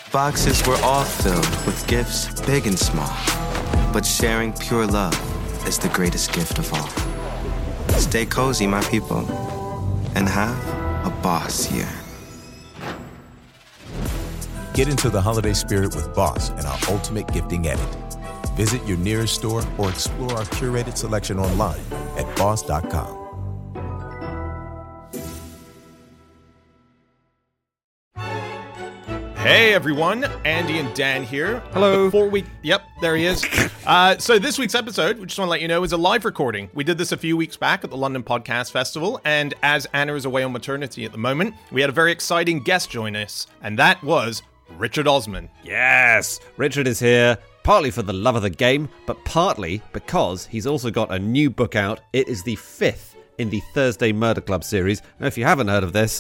Boxes were all filled with gifts big and small. But sharing pure love is the greatest gift of all. Stay cozy, my people, and have a Boss year. Get into the holiday spirit with Boss and our ultimate gifting edit. Visit your nearest store or explore our curated selection online at boss.com. Hey everyone, Andy and Dan here. Hello. Yep, there he is. So this week's episode, we just want to let you know, is a live recording. We did this a few weeks back at the London Podcast Festival, and as Anna is away on maternity at the moment, we had a very exciting guest join us, and that was Richard Osman. Yes, Richard is here, partly for the love of the game, but partly because he's also got a new book out. It is the 5th in the Thursday Murder Club series. Now, if you haven't heard of this,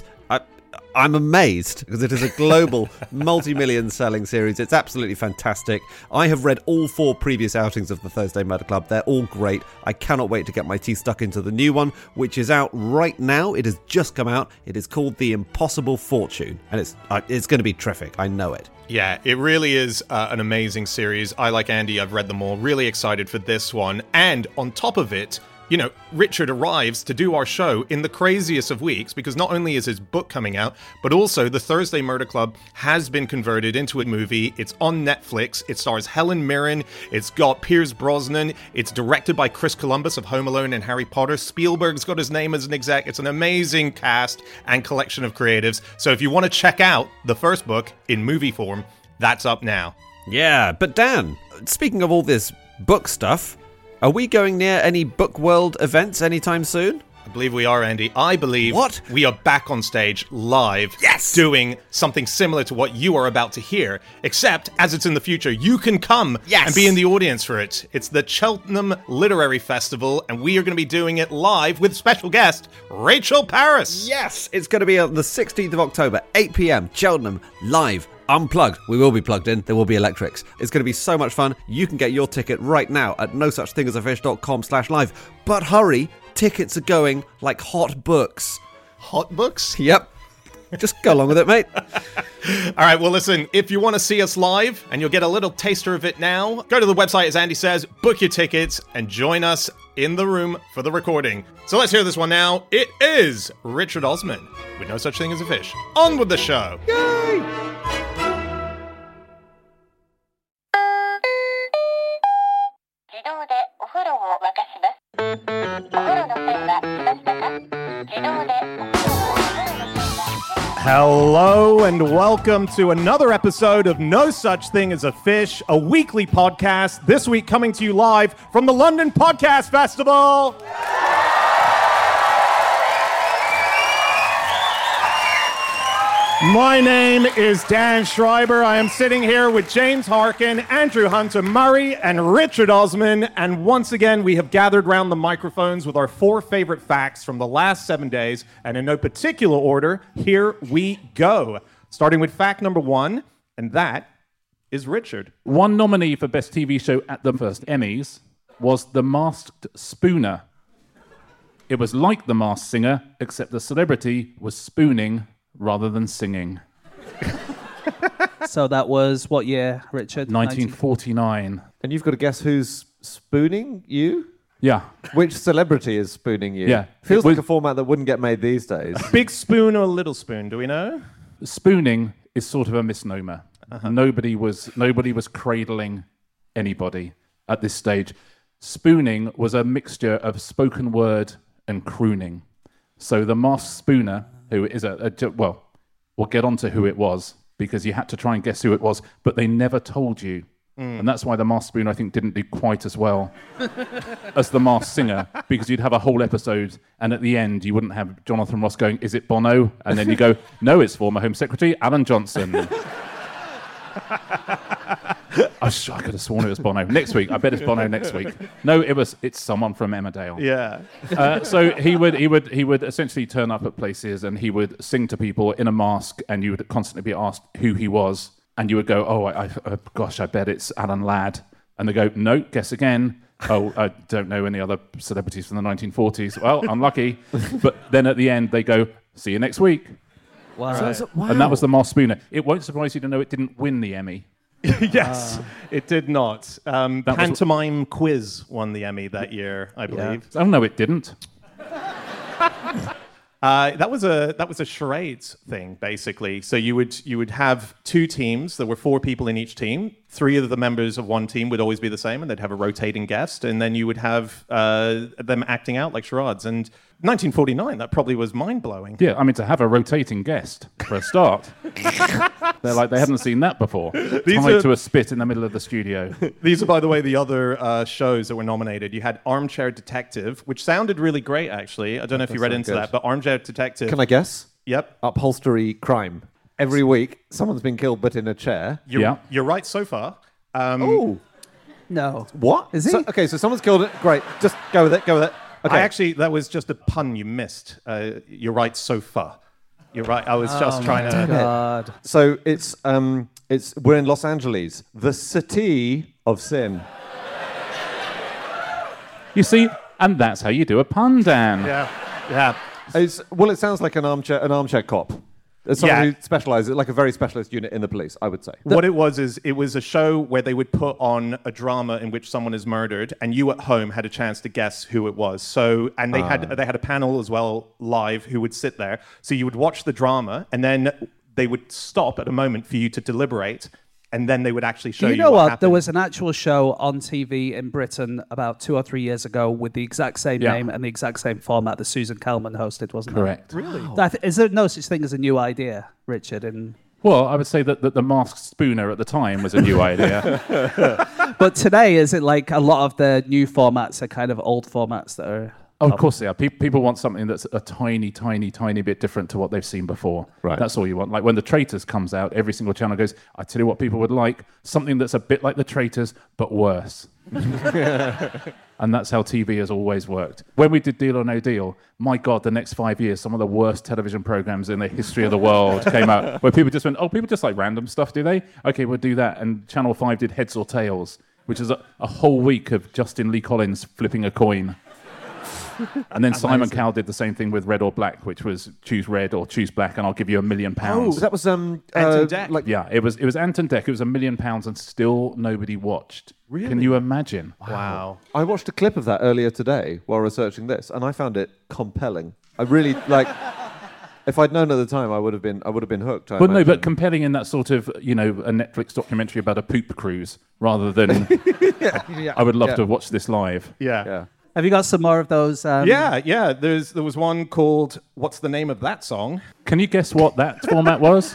I'm amazed, because it is a global multi-million selling series. It's absolutely fantastic. I have read all 4 previous outings of the Thursday Murder Club. They're all great. I cannot wait to get my teeth stuck into the new one, which is out right now. It has just come out. It is called The Impossible Fortune, and it's going to be terrific. I know it. Yeah, it really is an amazing series. I, like Andy, I've read them all. Really excited for this one. And on top of it, you know, Richard arrives to do our show in the craziest of weeks, because not only is his book coming out, but also the Thursday Murder Club has been converted into a movie. It's on Netflix. It stars Helen Mirren. It's got Pierce Brosnan. It's directed by Chris Columbus of Home Alone and Harry Potter. Spielberg's got his name as an exec. It's an amazing cast and collection of creatives. So if you want to check out the first book in movie form, that's up now. Yeah, but Dan, speaking of all this book stuff, are we going near any Book World events anytime soon? I believe we are, Andy. I believe we are back on stage live, doing something similar to what you are about to hear, except as it's in the future, you can come and be in the audience for it. It's the Cheltenham Literary Festival, and we are going to be doing it live with special guest Rachel Parris. Yes, it's going to be on the 16th of October, 8 p.m, Cheltenham, live. Unplugged. We will be plugged in. There will be electrics. It's going to be so much fun. You can get your ticket right now at nosuchthingasafish.com/live. But hurry, tickets are going like hot books. Hot books? Yep. Just go along with it, mate. All right, well, listen, if you want to see us live, and you'll get a little taster of it now, go to the website, as Andy says, book your tickets, and join us in the room for the recording. So let's hear this one now. It is Richard Osman, with No Such Thing as a Fish. On with the show. Yay! Hello and welcome to another episode of No Such Thing as a Fish, a weekly podcast, this week coming to you live from the London Podcast Festival. My name is Dan Schreiber. I am sitting here with James Harkin, Andrew Hunter Murray, and Richard Osman. And once again, we have gathered round the microphones with our 4 favorite facts from the last 7 days. And in no particular order, here we go. Starting with fact number 1, and that is Richard. One nominee for Best TV Show at the first Emmys was The Masked Spooner. It was like The Masked Singer, except the celebrity was spooning rather than singing. So that was what year, Richard? 1949. And you've got to guess who's spooning you? Yeah. Which celebrity is spooning you? Yeah. Feels like a format that wouldn't get made these days. Big spoon or little spoon, do we know? Spooning is sort of a misnomer. Nobody was cradling anybody at this stage. Spooning was a mixture of spoken word and crooning. So the Masked Spooner, who is well, we'll get on to who it was, because you had to try and guess who it was, but they never told you. And that's why the Masked Spooner, I think, didn't do quite as well as the Masked Singer, because you'd have a whole episode, and at the end, you wouldn't have Jonathan Ross going, "Is it Bono?" And then you go, "No, it's former Home Secretary Alan Johnson." I could have sworn it was Bono. Next week, I bet it's Bono next week. No, it's someone from Emmerdale. Yeah. So he would essentially turn up at places and he would sing to people in a mask, and you would constantly be asked who he was, and you would go, "Oh, gosh, I bet it's Alan Ladd," and they go, "No, guess again." "Oh, I don't know any other celebrities from the 1940s. Well, unlucky. But then at the end they go, "See you next week." Wow. And that was the Moss Spooner. It won't surprise you to know it didn't win the Emmy. Yes, it did not. was- Pantomime Quiz won the Emmy that year, I believe. Oh, no, it didn't. That was a charades thing, basically. So you would have two teams. There were 4 people in each team. 3 of the members of one team would always be the same, and they'd have a rotating guest. And then you would have them acting out like charades. And 1949, that probably was mind-blowing. Yeah, I mean, to have a rotating guest for a start. They're like, they hadn't seen that before. Tied to a spit in the middle of the studio. These are, by the way, the other shows that were nominated. You had Armchair Detective, which sounded really great, actually. I don't know if you read into that, but Armchair Detective... Can I guess? Yep. Upholstery crime. Every week, someone's been killed, but in a chair. You're right so far. Oh. No. What? Is he? So someone's killed it. Great. Just go with it. Go with it. Okay. That was just a pun you missed. You're right so far. You're right. I was just trying to... God. So we're in Los Angeles, the city of sin. You see, and that's how you do a pun, Dan. Yeah. It sounds like an armchair cop. It's someone who specializes, like a very specialist unit in the police, I would say. What it was is it was a show where they would put on a drama in which someone is murdered, and you at home had a chance to guess who it was. So, and they had a panel as well live who would sit there. So you would watch the drama, and then they would stop at a moment for you to deliberate, and then they would actually show you know what? happened. There was an actual show on TV in Britain about 2 or 3 years ago with the exact same name and the exact same format that Susan Kelman hosted, wasn't Correct. it? Really? Is there no such thing as a new idea, Richard? Well, I would say that the Masked Spooner at the time was a new idea. But today, is it like a lot of the new formats are kind of old formats that are... Oh, of course they are. People want something that's a tiny, tiny, tiny bit different to what they've seen before. Right. That's all you want. Like when The Traitors comes out, every single channel goes, I tell you what people would like, something that's a bit like The Traitors, but worse. And that's how TV has always worked. When we did Deal or No Deal, my God, the next 5 years, some of the worst television programs in the history of the world came out, where people just went, oh, people just like random stuff, do they? Okay, we'll do that. And Channel 5 did Heads or Tails, which is a whole week of Justin Lee Collins flipping a coin. And then Simon Cowell did the same thing with Red or Black, which was choose red or choose black, and I'll give you £1 million. Oh, that was Anton Deck. Yeah, it was Anton Deck. It was £1 million, and still nobody watched. Really? Can you imagine? Wow. I watched a clip of that earlier today while researching this, and I found it compelling. I really like. If I'd known at the time, I would have been hooked. But no, but compelling in that sort of, a Netflix documentary about a poop cruise, rather than I would love to have watched this live. Yeah. Have you got some more of those? Yeah. There was one called "What's the Name of That Song?" Can you guess what that format was?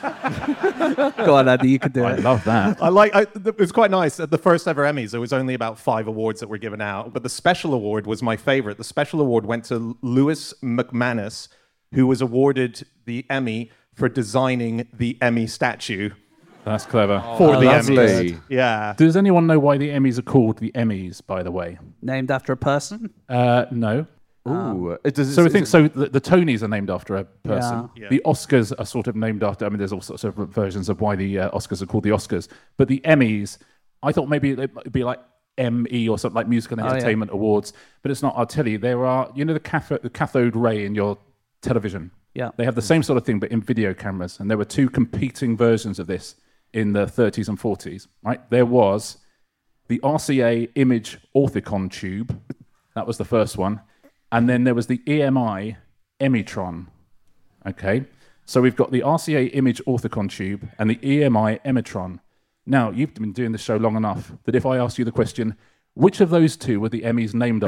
Go on, Andy, you can do I it. love that. It was quite nice. At the first ever Emmys, there was only about 5 awards that were given out, but the special award was my favorite. The special award went to Lewis McManus, who was awarded the Emmy for designing the Emmy statue That's clever. for the lovely. Emmys. Yeah. Does anyone know why the Emmys are called the Emmys, by the way? Named after a person? No. Ooh, The Tonys are named after a person. Yeah. The Oscars are sort of named after... I mean, there's all sorts of versions of why the Oscars are called the Oscars. But the Emmys, I thought maybe it'd be like ME or something like Musical Entertainment Awards. But it's not. I'll tell you, there are... the cathode ray in your television? Yeah. They have the same sort of thing, but in video cameras. And there were 2 competing versions of this in the 30s and 40s, right? There was the RCA Image Orthicon tube. That was the first one. And then there was the EMI Emitron. Okay? So we've got the RCA Image Orthicon tube and the EMI Emitron. Now, you've been doing this show long enough that if I asked you the question, which of those 2 were the Emmys named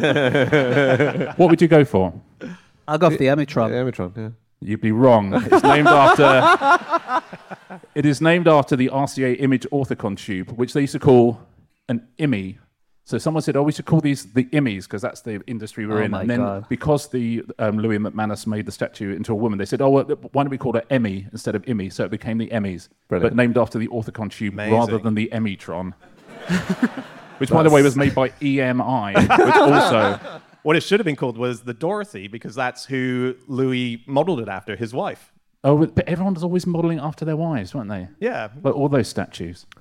after, what would you go for? I'll go for the Emitron. Emitron, yeah. You'd be wrong. It's named after... It is named after the RCA Image Orthicon tube, which they used to call an IMI. So someone said, we should call these the IMIs because that's the industry we're in. My And then God. because the Louis McManus made the statue into a woman, they said, why don't we call her Emmy instead of IMI? So it became the Emmys, Brilliant. but named after the Orthicon tube Amazing. rather than the Emitron. Which, by the way, was made by EMI, which also... What it should have been called was the Dorothy, because that's who Louis modeled it after, his wife. Oh, but everyone was always modelling after their wives, weren't they? Yeah. Like all those statues. Yeah.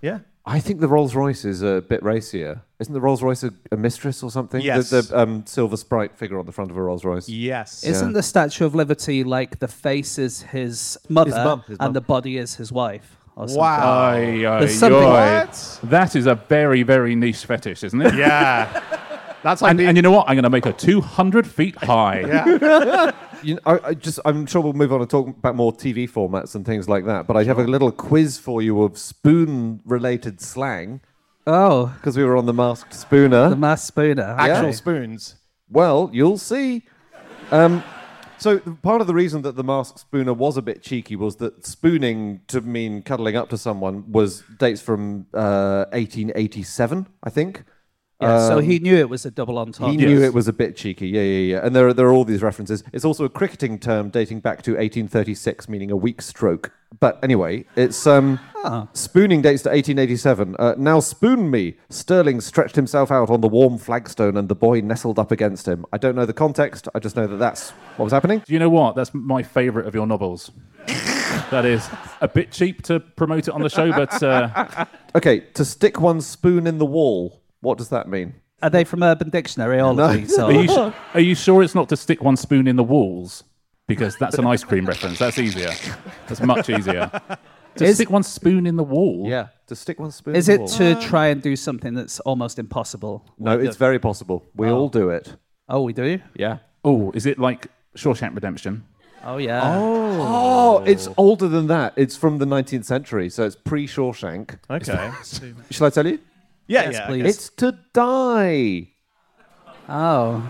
I think the Rolls Royce is a bit racier. Isn't the Rolls Royce a mistress or something? Yes. The Silver Sprite figure on the front of a Rolls Royce. Yes. Isn't the Statue of Liberty like the face is his mother His mum. and the body is his wife? Or something? Wow. There's something- What? That is a very, very niche fetish, isn't it? Yeah. That's like And you know what? I'm going to make her 200 feet high. yeah. I'm sure we'll move on and talk about more TV formats and things like that. But I have a little quiz for you of spoon-related slang Oh, because we were on the Masked Spooner. the mass spooner. Actual Yeah. spoons. Well, you'll see. So part of the reason that the Masked Spooner was a bit cheeky was that spooning to mean cuddling up to someone was dates from 1887, I think. Yeah, so he knew it was a double entendre. He knew it was a bit cheeky, yeah. And there are all these references. It's also a cricketing term dating back to 1836, meaning a weak stroke. But anyway, it's spooning dates to 1887. Now spoon me. Sterling stretched himself out on the warm flagstone and the boy nestled up against him. I don't know the context. I just know that that's what was happening. Do you know what? That's my favourite of your novels. That is a bit cheap to promote it on the show, but... Okay, to stick one's spoon in the wall. What does that mean? Are they from Urban Dictionary, all of these? Are you sure it's not to stick one spoon in the walls? Because that's an ice cream reference. That's easier. That's much easier. To stick one spoon in the wall? Yeah, to stick one's spoon Is in the it wall. to try and do something that's almost impossible? No, it's very possible. We all do it. Oh, we do? Yeah. Oh, is it like Shawshank Redemption? Oh, yeah. Oh, it's older than that. It's from the 19th century, so it's pre-Shawshank. Okay. Shall I tell you? Yeah, Yes, yeah. please. It's to die. Oh.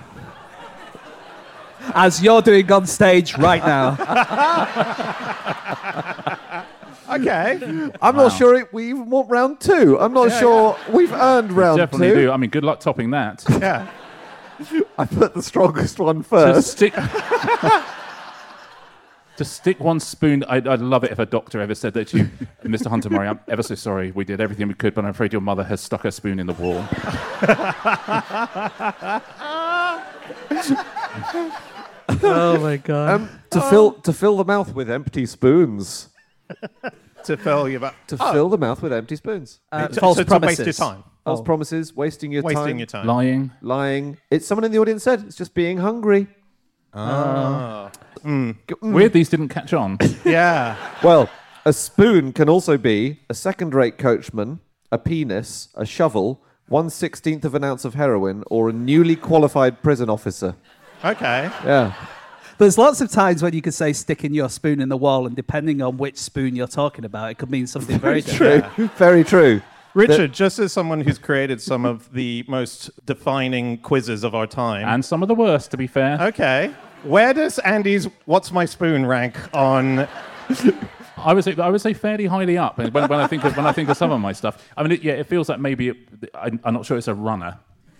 As you're doing on stage right now. Okay. I'm not sure we even want round two. I'm not sure we've earned round Definitely two. do. I mean, good luck topping that. Yeah. I put the strongest one To first. stick... To stick one spoon, I'd love it if a doctor ever said that to you, Mr. Hunter Murray, I'm ever so sorry. We did everything we could, but I'm afraid your mother has stuck her spoon in the wall. Oh, my God. To fill the mouth with empty spoons. To fill your Fill the mouth with empty spoons. False to promises. waste your time. False promises, wasting your Wasting your time. Lying. lying. It's someone in the audience said it's just being hungry. Weird these didn't catch on. Yeah. Well, a spoon can also be a second-rate coachman, a penis, a shovel, 1/16 of an ounce of heroin, or a newly qualified prison officer. Okay. Yeah. There's lots of times when you could say sticking your spoon in the wall, and depending on which spoon you're talking about, it could mean something very different. True. Very true. Richard, just as someone who's created some of the most defining quizzes of our time. And some of the worst, to be fair. Okay. Where does Andy's What's My Spoon rank on... I would say fairly highly up. And when I think of some of my stuff, I mean, it feels like maybe I'm not sure it's a runner.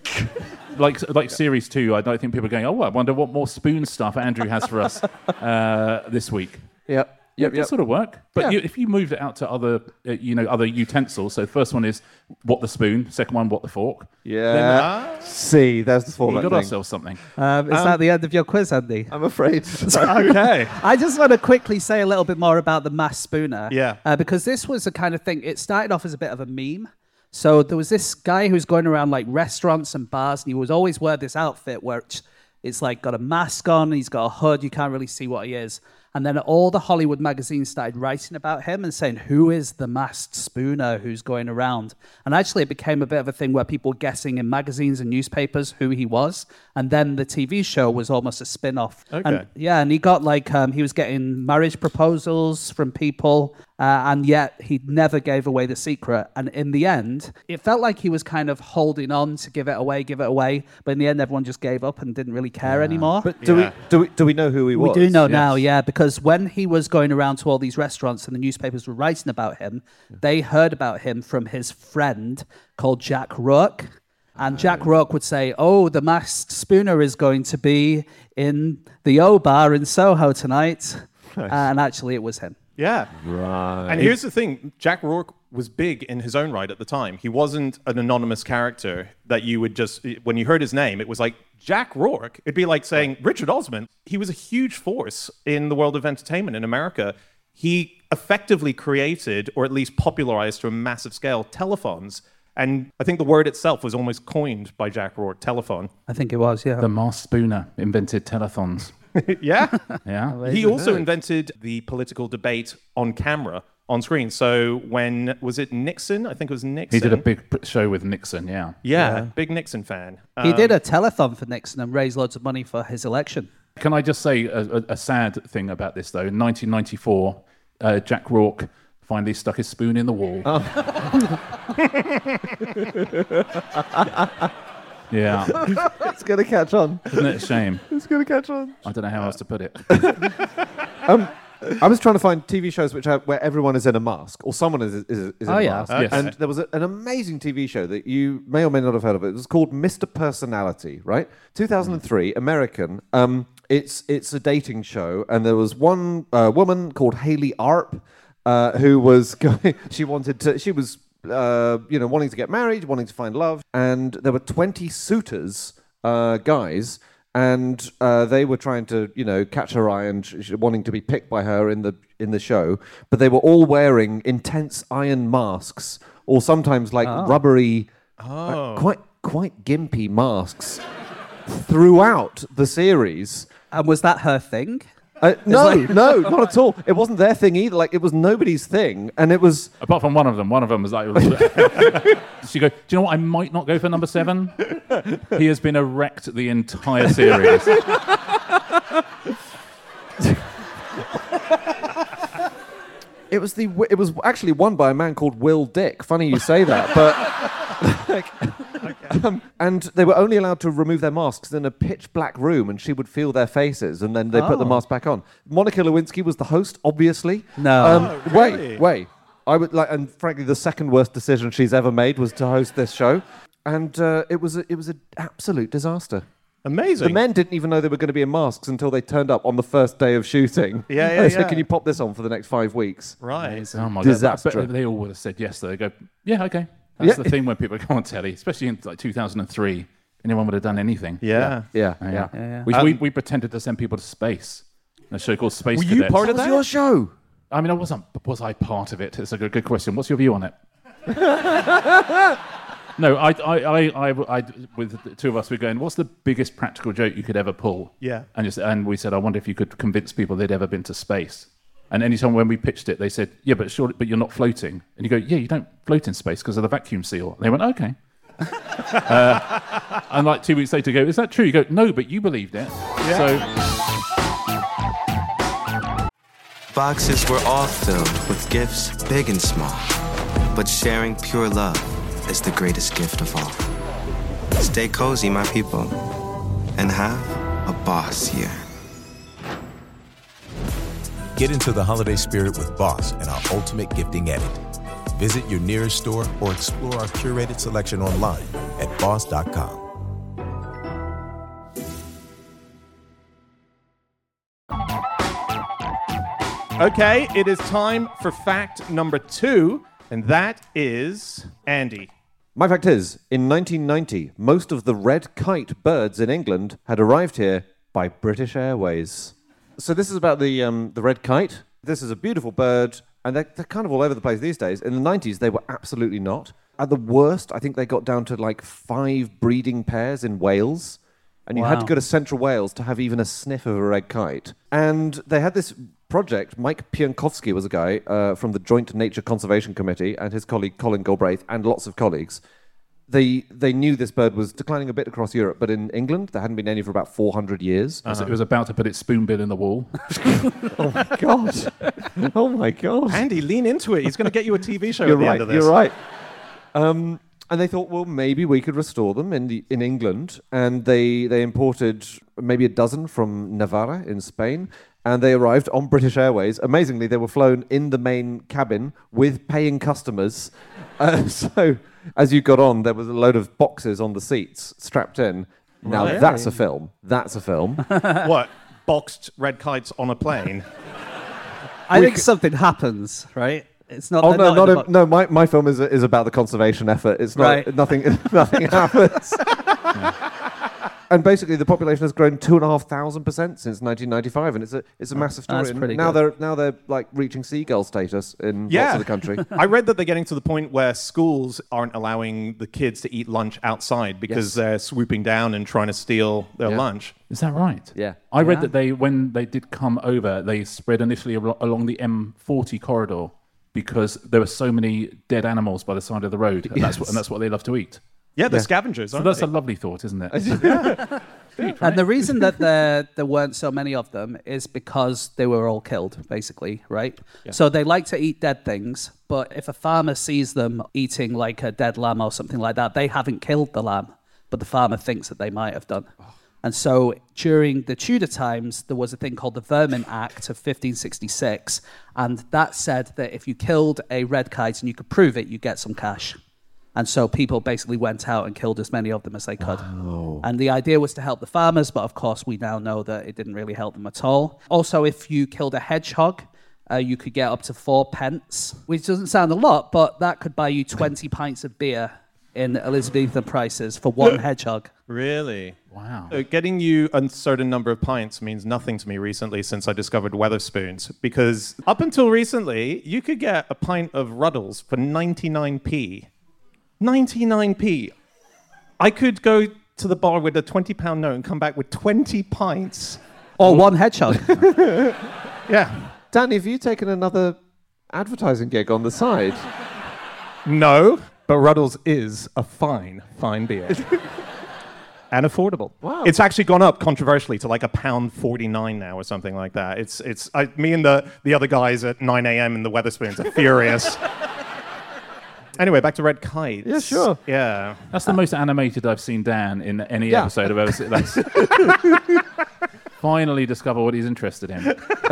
Like series 2, I don't think people are going, oh, I wonder what more spoon stuff Andrew has for us this week. Yep. It does sort of work. But Yeah. if you moved it out to other utensils, so the first one is what the spoon, second one what the fork. Yeah. See, there's the We format got thing. ourselves something. Is that the end of your quiz, Andy? I'm afraid. Okay. I just want to quickly say a little bit more about the mass spooner. Yeah. Because this was the kind of thing, it started off as a bit of a meme. So there was this guy who's going around like restaurants and bars, and he was always wear this outfit where it's like got a mask on, and he's got a hood, you can't really see what he is. And then all the Hollywood magazines started writing about him and saying, who is the masked spooner who's going around? And actually it became a bit of a thing where people were guessing in magazines and newspapers who he was. And then the TV show was almost a spin-off. Okay. And he got like, he was getting marriage proposals from people, and yet he never gave away the secret. And in the end, it felt like he was kind of holding on to give it away. But in the end, everyone just gave up and didn't really care anymore. But do we know who he We was? do know now, yeah, because when he was going around to all these restaurants and the newspapers were writing about him, they heard about him from his friend called Jack Rourke. And Jack Rourke would say, oh, the masked spooner is going to be in the O Bar in Soho tonight. And actually, it was him. Yeah. Right. And here's the thing. Jack Rourke was big in his own right at the time. He wasn't an anonymous character that you would just... When you heard his name, it was like, Jack Rourke. It'd be like saying Richard Osman. He was a huge force in the world of entertainment in America. he effectively created, or at least popularized to a massive scale, telephones. And I think the word itself was almost coined by Jack Rourke, telephone. I think it was, yeah. The Mars Spooner invented telethons. Yeah. Yeah. He also invented the political debate on camera, on screen. So when, was it Nixon? I think it was Nixon. He did a big show with Nixon, yeah. Yeah, big Nixon fan. He did a telethon for Nixon and raised loads of money for his election. Can I just say a sad thing about this, though? In 1994, Jack Rourke finally stuck his spoon in the wall. Yeah. It's going to catch on. Isn't it a shame? It's going to catch on. I don't know how else to put it. I was trying to find TV shows where everyone is in a mask, or someone is in a mask. Yes. And there was an amazing TV show that you may or may not have heard of. It was called Mr. Personality, right? 2003, American. It's a dating show, and there was one woman called Hayley Arp who was she was wanting to get married, wanting to find love, and there were 20 suitors, guys. And they were trying to, catch her eye and wanting to be picked by her in the show. But they were all wearing intense iron masks, or sometimes like rubbery, quite gimpy masks throughout the series. And was that her thing? No, not at all. It wasn't their thing either. Like, it was nobody's thing, and it was. Apart from one of them was like. She go, do you know what? I might not go for number 7. He has been erect the entire series. It was actually won by a man called Will Dick. Funny you say that, but. And they were only allowed to remove their masks in a pitch black room, and she would feel their faces, and then they put the mask back on. Monica Lewinsky was the host, obviously. No. Wait. I would and frankly, the second worst decision she's ever made was to host this show, and it was an absolute disaster. Amazing. The men didn't even know they were going to be in masks until they turned up on the first day of shooting. They said, "Can you pop this on for the next 5 weeks?" Right. Oh my Disaster. God. But they all would have said yes. Though. They go, yeah, okay. That's the thing when people go on telly, especially in like 2003. Anyone would have done anything. Yeah. We pretended to send people to space. A show called Space Cadets. Were you part of that? Your show. I mean, was I part of it? It's a good question. What's your view on it? No, I with the two of us, we're going, what's the biggest practical joke you could ever pull? Yeah. And we said, I wonder if you could convince people they'd ever been to space. And anytime when we pitched it, they said, yeah, but you're not floating. And you go, yeah, you don't float in space because of the vacuum seal. And they went, okay. And like 2 weeks later, you go, is that true? You go, no, but you believed it. Yeah. So Boxes were all filled with gifts, big and small. But sharing pure love is the greatest gift of all. Stay cozy, my people, and have a boss year. Get into the holiday spirit with Boss and our Ultimate Gifting Edit. Visit your nearest store or explore our curated selection online at boss.com. Okay, it is time for fact number 2, and that is Andy. My fact is, in 1990, most of the red kite birds in England had arrived here by British Airways. So this is about the red kite. This is a beautiful bird, and they're kind of all over the place these days. In the 90s, they were absolutely not. At the worst, I think they got down to like 5 breeding pairs in Wales, and you had to go to central Wales to have even a sniff of a red kite. And they had this project. Mike Piankowski was a guy from the Joint Nature Conservation Committee, and his colleague Colin Galbraith, and lots of colleagues. They knew this bird was declining a bit across Europe, but in England, there hadn't been any for about 400 years. It was about to put its spoonbill in the wall. Oh, my God. Oh, my God. Andy, lean into it. He's going to get you a TV show You're at the right, end of this. You're right. And they thought, well, maybe we could restore them in England. And they imported maybe a dozen from Navarra in Spain. And they arrived on British Airways. Amazingly, they were flown in the main cabin with paying customers. So as you got on, there was a load of boxes on the seats strapped in. Now, that's a film. That's a film. What? Boxed red kites on a plane? I think something happens, right? It's not. Oh no! My film is about the conservation effort. It's not nothing. Nothing happens. And basically, the population has grown 2,500% since 1995, and it's a massive story. That's And pretty now good. they're like reaching seagull status in lots of the country. I read that they're getting to the point where schools aren't allowing the kids to eat lunch outside because they're swooping down and trying to steal their lunch. Is that right? Yeah. I read that when they did come over, they spread initially along the M40 corridor because there were so many dead animals by the side of the road, and that's what they love to eat. Yeah, they're scavengers, So aren't that's they? a lovely thought, isn't it? And the reason that there weren't so many of them is because they were all killed, basically, right? Yeah. So they like to eat dead things, but if a farmer sees them eating like a dead lamb or something like that, they haven't killed the lamb, but the farmer thinks that they might have done. And so during the Tudor times, there was a thing called the Vermin Act of 1566, and that said that if you killed a red kite and you could prove it, you get some cash. And so people basically went out and killed as many of them as they could. Wow. And the idea was to help the farmers, but of course we now know that it didn't really help them at all. Also, if you killed a hedgehog, you could get up to 4 pence, which doesn't sound a lot, but that could buy you 20 pints of beer in Elizabethan prices for one hedgehog. Really? Wow. Getting you a certain number of pints means nothing to me recently since I discovered Wetherspoons. Because up until recently, you could get a pint of Ruddles for 99p. 99p. I could go to the bar with a £20 note and come back with 20 pints. Or one hedgehog. Yeah. Danny, have you taken another advertising gig on the side? No, but Ruddles is a fine beer. And affordable. Wow. It's actually gone up controversially to like £1.49 now or something like that. Me and the other guys at 9 a.m. in the Wetherspoons are furious. Anyway, back to Red Kites. Yeah, sure. Yeah. That's the most animated I've seen Dan in any episode I've ever seen. That's finally discover what he's interested in.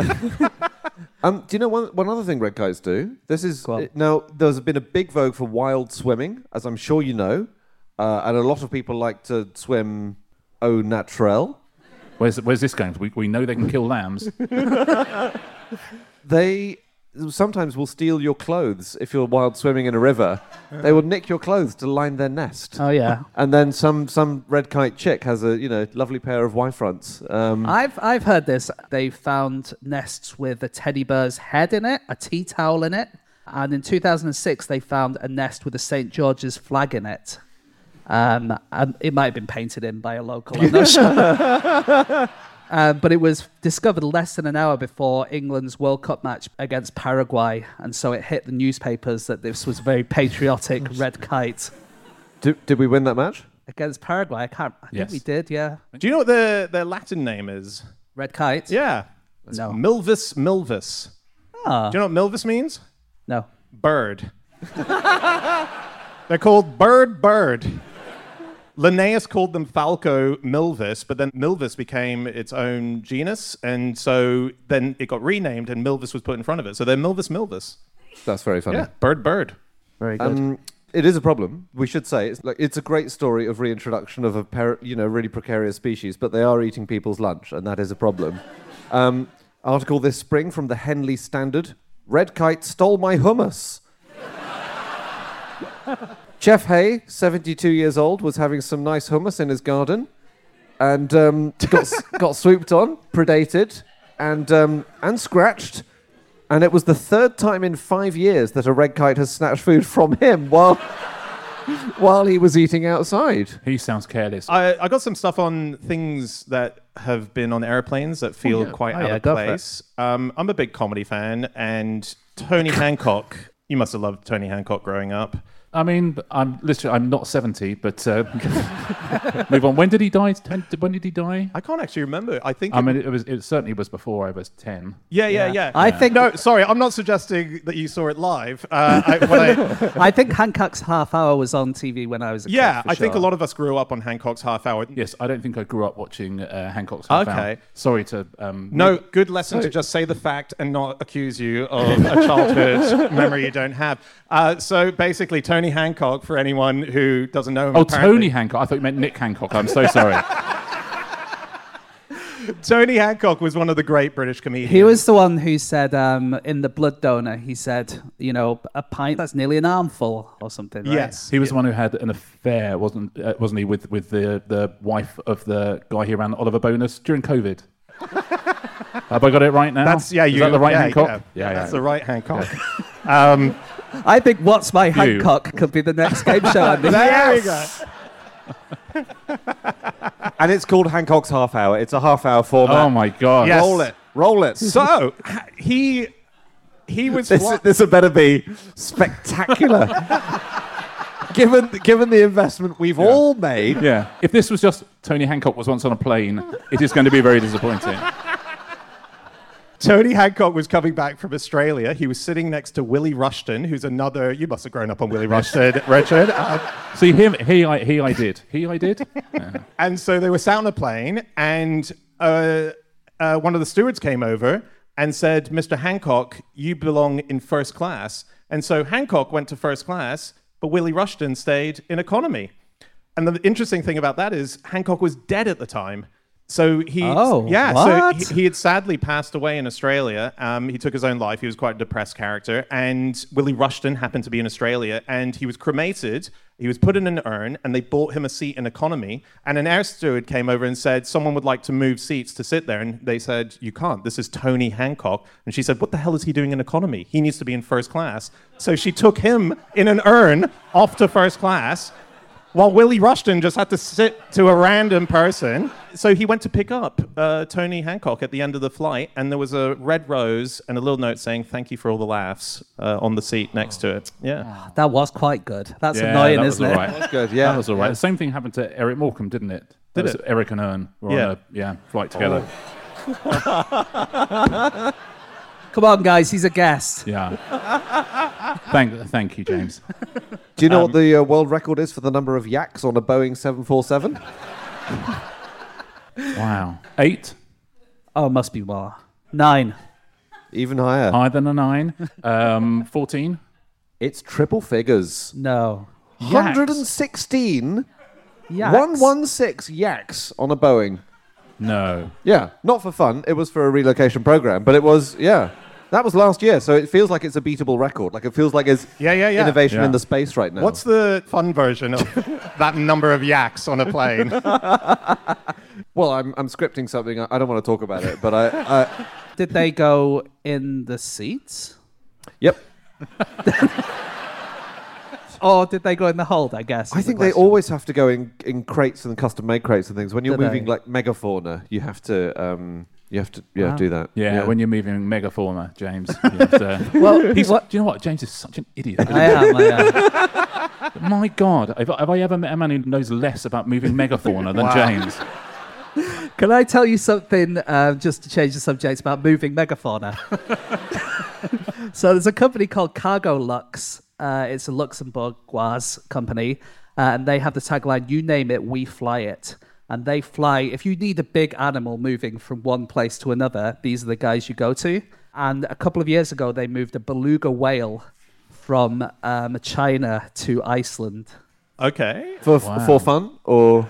Do you know one other thing red kites do? Now, there's been a big vogue for wild swimming, as I'm sure you know, and a lot of people like to swim au naturel. Where's this going? We know they can kill lambs. They sometimes will steal your clothes if you're wild swimming in a river. They will nick your clothes to line their nest. Oh, yeah. And then some red kite chick has a lovely pair of Y fronts. I've heard this. They found nests with a teddy bear's head in it, a tea towel in it, and in 2006 they found a nest with a St. George's flag in it. And it might have been painted in by a local, I'm not sure. But it was discovered less than an hour before England's World Cup match against Paraguay, and so it hit the newspapers that this was a very patriotic red kite. Did we win that match? Against Paraguay? I think we did, yeah. Do you know what their Latin name is? Red kite? Yeah. No. Milvus milvus. Ah. Do you know what milvus means? No. Bird. They're called bird. Linnaeus called them Falco milvus, but then milvus became its own genus, and so then it got renamed and milvus was put in front of it. So they're milvus. That's very funny. Yeah, bird. Very good. It is a problem. We should say it's a great story of reintroduction of a really precarious species, but they are eating people's lunch, and that is a problem. Article this spring from the Henley Standard: Red kite stole my hummus. Jeff Hay, 72 years old, was having some nice hummus in his garden, and got swooped on, predated, and scratched. And it was the third time in 5 years that a red kite has snatched food from him while he was eating outside. He sounds careless. I got some stuff on things that have been on airplanes that feel quite out of place. I'm a big comedy fan, and Tony Hancock. You must have loved Tony Hancock growing up. I mean, I'm not 70, but move on. When did he die? When did he die? I can't actually remember. I think. It certainly was before I was 10. Yeah. I think no. Sorry, I'm not suggesting that you saw it live. I think Hancock's Half Hour was on TV when I was a kid. Yeah, I think a sure. lot of us grew up on Hancock's Half Hour. Yes, I don't think I grew up watching Hancock's Half Hour. Okay. Sorry to. No, good lesson to just say the fact and not accuse you of a childhood memory you don't have. So basically, Tony Hancock, for anyone who doesn't know him. Oh, Tony Hancock. I thought you meant Nick Hancock. I'm so sorry. Tony Hancock was one of the great British comedians. He was the one who said in The Blood Donor, he said, a pint that's nearly an armful or something, right? Yes. He was the one who had an affair, wasn't he, with the wife of the guy who ran Oliver Bonus during COVID? Have I got it right now? Is that the right Hancock? Yeah, that's the right Hancock. I think What's My Hancock could be the next game show, Andy. There we go. And it's called Hancock's Half Hour. It's a half-hour format. Oh my God! Yes. Roll it. So, he was... This had better be spectacular. Given the investment we've all made. Yeah. If this was just Tony Hancock was once on a plane, it is going to be very disappointing. Tony Hancock was coming back from Australia. He was sitting next to Willie Rushton, who's another... You must have grown up on Willie Rushton, Richard. See, he I did. Yeah. And so they were sat on a plane, and one of the stewards came over and said, Mr. Hancock, you belong in first class. And so Hancock went to first class, but Willie Rushton stayed in economy. And the interesting thing about that is Hancock was dead at the time. So he had sadly passed away in Australia. He took his own life. He was quite a depressed character. And Willie Rushton happened to be in Australia, and he was cremated. He was put in an urn, and they bought him a seat in economy. And an air steward came over and said, someone would like to move seats to sit there. And they said, you can't. This is Tony Hancock. And she said, what the hell is he doing in economy? He needs to be in first class. So she took him in an urn off to first class, while Willie Rushton just had to sit to a random person. So he went to pick up Tony Hancock at the end of the flight, and there was a red rose and a little note saying, thank you for all the laughs, on the seat next to it. Yeah. That was quite good. That's annoying, that isn't was it? Right. That's good, yeah. That was all right. The same thing happened to Eric Morecambe, didn't it? Did it? Eric and Ern were on a flight together. Come on, guys, he's a guest. Yeah. Thank you, James. Do you know what the world record is for the number of yaks on a Boeing 747? Wow. 8? Oh, it must be more. 9. Even higher. Higher than a 9. 14? It's triple figures. No. 116. Yaks. 116 yaks on a Boeing. No. Yeah, not for fun. It was for a relocation program, but it was, yeah. That was last year, so it feels like it's a beatable record. Like, it feels like it's innovation in the space right now. What's the fun version of that number of yaks on a plane? Well, I'm scripting something. I don't want to talk about it, but I Did they go in the seats? Yep. Or did they go in the hold, I guess? I think they always have to go in crates and custom-made crates and things. When you're moving like megafauna, you have to do that. Yeah, when you're moving megafauna, James. You have to, do you know what? James is such an idiot. I am. My God, have I ever met a man who knows less about moving megafauna than James? Can I tell you something, just to change the subject, about moving megafauna? So there's a company called Cargo Lux. It's a Luxembourgeois company, and they have the tagline, you name it, we fly it. And they fly, if you need a big animal moving from one place to another, these are the guys you go to. And a couple of years ago, they moved a beluga whale from China to Iceland. Okay. For fun, or...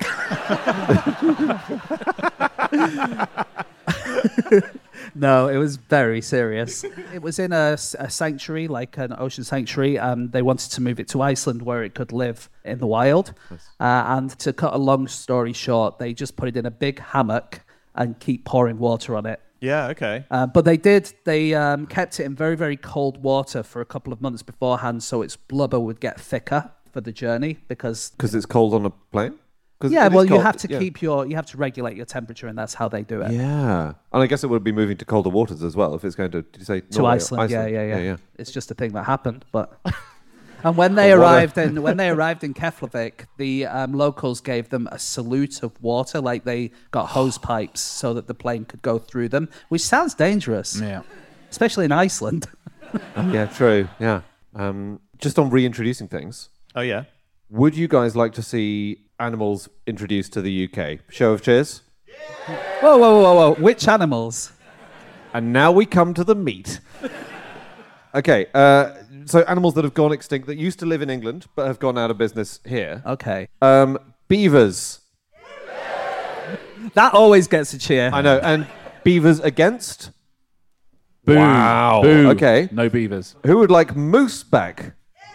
No, it was very serious. It was in a sanctuary, like an ocean sanctuary. They wanted to move it to Iceland where it could live in the wild. And to cut a long story short, they just put it in a big hammock and keep pouring water on it. Yeah, okay. But they kept it in very, very cold water for a couple of months beforehand so its blubber would get thicker for the journey because it's cold on a plane? Yeah, well, you have to you have to regulate your temperature, and that's how they do it. Yeah, and I guess it would be moving to colder waters as well if it's going to. Did you say to Norway Iceland? Yeah. It's just a thing that happened, but. And when they arrived in Keflavik, the locals gave them a salute of water, like they got hose pipes so that the plane could go through them, which sounds dangerous. Yeah, especially in Iceland. Yeah, true. Yeah. Just on reintroducing things. Oh yeah. Would you guys like to see animals introduced to the UK? Show of cheers. Whoa. Which animals? And now we come to the meat. Okay, so animals that have gone extinct, that used to live in England, but have gone out of business here. Okay. Beavers. That always gets a cheer. I know. And beavers against? Boo. Wow. Boo. Okay. No beavers. Who would like moose back?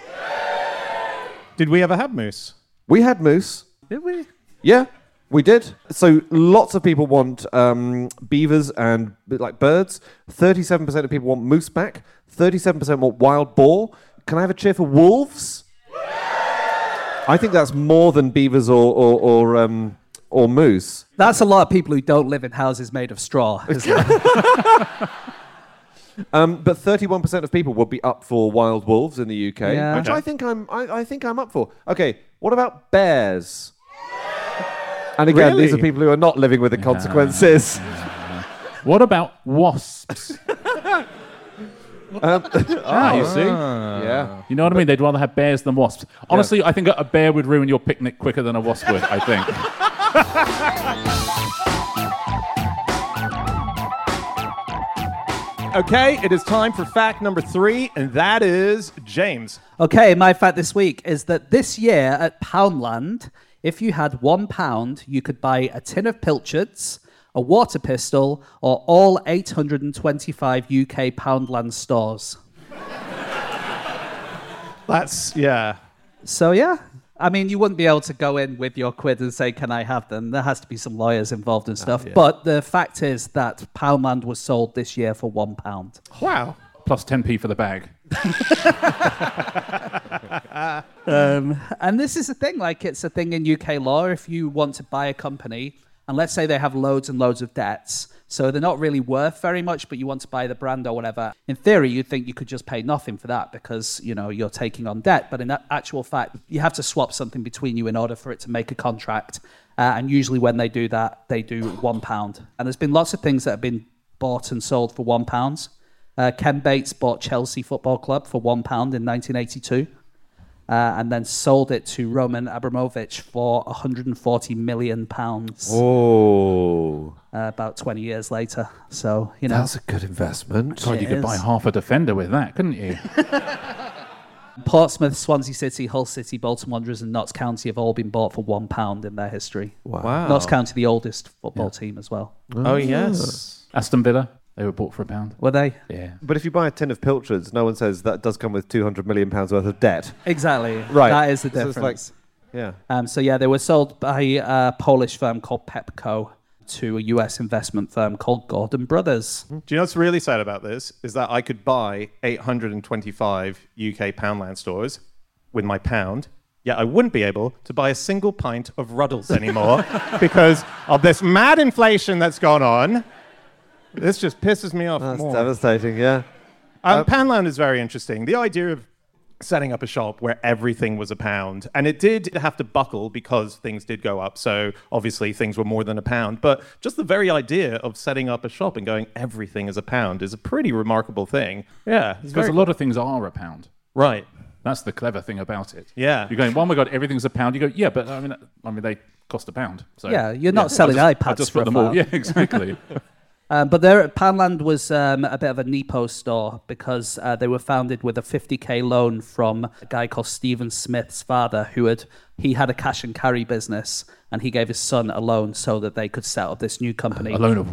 Did we ever have moose? We had moose. Did we? Yeah, we did. So lots of people want beavers and like birds. 37% of people want moose back. 37% want wild boar. Can I have a cheer for wolves? I think that's more than beavers or moose. That's a lot of people who don't live in houses made of straw, isn't it? But 31% of people would be up for wild wolves in the UK, Yeah. which Okay. I think I'm up for. Okay, what about bears? And again, these are Really? people who are not living with the consequences. What about wasps? You see? Yeah. You know what I mean? They'd rather have bears than wasps. Honestly, I think a bear would ruin your picnic quicker than a wasp would, I think. Okay, it is time for fact number 3, and that is James. Okay, my fact this week is that this year at Poundland, if you had £1, you could buy a tin of pilchards, a water pistol, or all 825 UK Poundland stores. That's, yeah. So, yeah. I mean, you wouldn't be able to go in with your quid and say, can I have them? There has to be some lawyers involved and stuff. But the fact is that Poundland was sold this year for £1. Wow. Plus 10p for the bag. And this is the thing, like it's a thing in UK law. If you want to buy a company, and let's say they have loads and loads of debts, so they're not really worth very much, but you want to buy the brand or whatever, in theory, you'd think you could just pay nothing for that because, you know, you're taking on debt. But in that actual fact, you have to swap something between you in order for it to make a contract. And usually when they do that, they do £1. And there's been lots of things that have been bought and sold for £1. Ken Bates bought Chelsea Football Club for £1 in 1982. And then sold it to Roman Abramovich for £140 million Oh, about 20 years later. So, you know. that's a good investment. God, you It could buy is. half a defender with that, couldn't you? Portsmouth, Swansea City, Hull City, Bolton Wanderers and Notts County have all been bought for £1 in their history. Wow. Notts County, the oldest football team as well. Oh, yes. Aston Villa, they were bought for £1. Were they? Yeah. But if you buy a tin of pilchards, no one says that does come with £200 million worth of debt. Exactly. Right. That is the So it's like- difference. Yeah. So, yeah, they were sold by a Polish firm called Pepco to a US investment firm called Gordon Brothers. Do you know what's really sad about this? Is that I could buy 825 UK Poundland stores with my pound, yet I wouldn't be able to buy a single pint of Ruddles anymore because of this mad inflation that's gone on. This just pisses me off That's more. devastating, yeah. Poundland is very interesting. The idea of setting up a shop where everything was £1, and it did have to buckle because things did go up. So obviously things were more than £1. But just the very idea of setting up a shop and going everything is £1 is a pretty remarkable thing. Yeah, it's Because very a lot of things are £1. right. That's the clever thing about it. Yeah. You're going, oh my God, everything's £1. You go, yeah, but I mean they cost £1. So, Yeah, you're not selling I iPads just for put them all. £1. Yeah, exactly. But Poundland was a bit of a Nepo store because they were founded with a 50k loan from a guy called Stephen Smith's father, he had a cash and carry business, and he gave his son a loan so that they could set up this new company. A loan of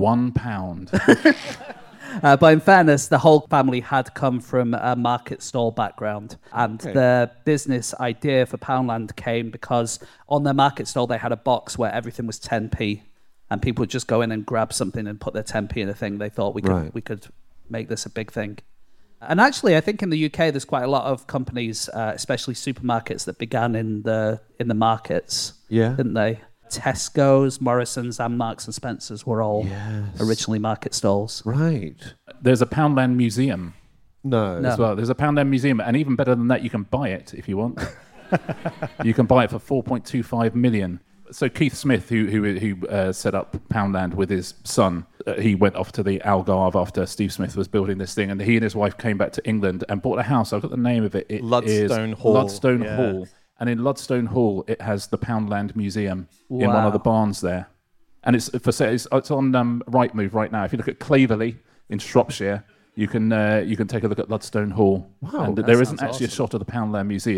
£1. But in fairness, the whole family had come from a market stall background, and the business idea for Poundland came because on their market stall they had a box where everything was 10p. And people would just go in and grab something and put their 10p in a thing. They thought we could make this a big thing. And actually, I think in the UK, there's quite a lot of companies, especially supermarkets, that began in the markets, didn't they? Tesco's, Morrison's, and Marks and Spencer's were all originally market stalls. Right. There's a Poundland museum No. as well. There's a Poundland museum, and even better than that, you can buy it if you want. You can buy it for $4.25 million. So Keith Smith, who set up Poundland with his son, he went off to the Algarve after Steve Smith was building this thing, and he and his wife came back to England and bought a house. I've got the name of it. It Ludstone is Hall. Ludstone Yeah. Hall. And in Ludstone Hall, it has the Poundland Museum in one Wow. of the barns there. And it's for sale. It's on Rightmove right now. If you look at Claverley in Shropshire, you can take a look at Ludstone Hall. Wow, and that there isn't sounds actually a shot of the Poundland Museum,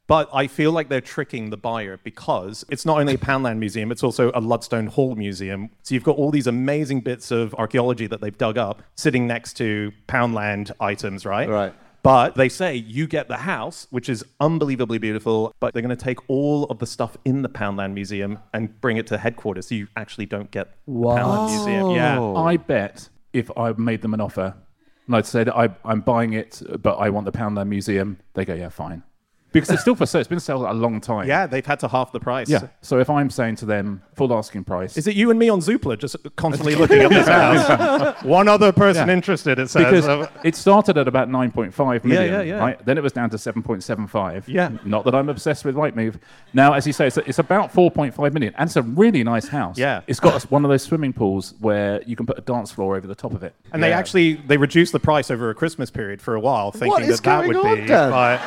But I feel like they're tricking the buyer because it's not only a Poundland museum, it's also a Ludstone Hall museum. So you've got all these amazing bits of archaeology that they've dug up sitting next to Poundland items, right? Right. But they say you get the house, which is unbelievably beautiful, but they're going to take all of the stuff in the Poundland Museum and bring it to headquarters, so you actually don't get the Poundland Museum. Yeah. I bet if I made them an offer and I'd said I'm buying it, but I want the Poundland Museum, they go, yeah, fine. Because it's still for sale. It's been sold a long time. Yeah, they've had to half the price. Yeah. So if I'm saying to them, full asking price. Is it you and me on Zoopla just constantly looking at this house? One other person interested, it says. Because it started at about 9.5 million. Yeah. Right? Then it was down to 7.75. Yeah. Not that I'm obsessed with Rightmove. Now, as you say, it's about 4.5 million. And it's a really nice house. Yeah. It's got one of those swimming pools where you can put a dance floor over the top of it. And they reduced the price over a Christmas period for a while, thinking that would be. Dad? But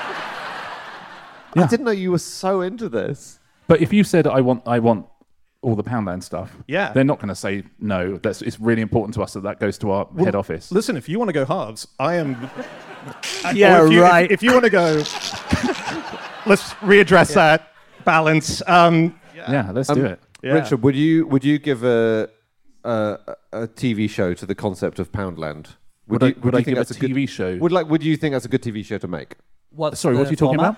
I didn't know you were so into this. But if you said, I want all the Poundland stuff, Yeah. they're not going to say no. It's really important to us that goes to our head office. listen, if you want to go halves, I am. Yeah, right. If you want to go, let's readdress that balance. Yeah, let's do it. Yeah. Richard, would you give a TV show to the concept of Poundland? Would I give a TV show? Would you think that's a good TV show to make? Sorry, what are you talking about?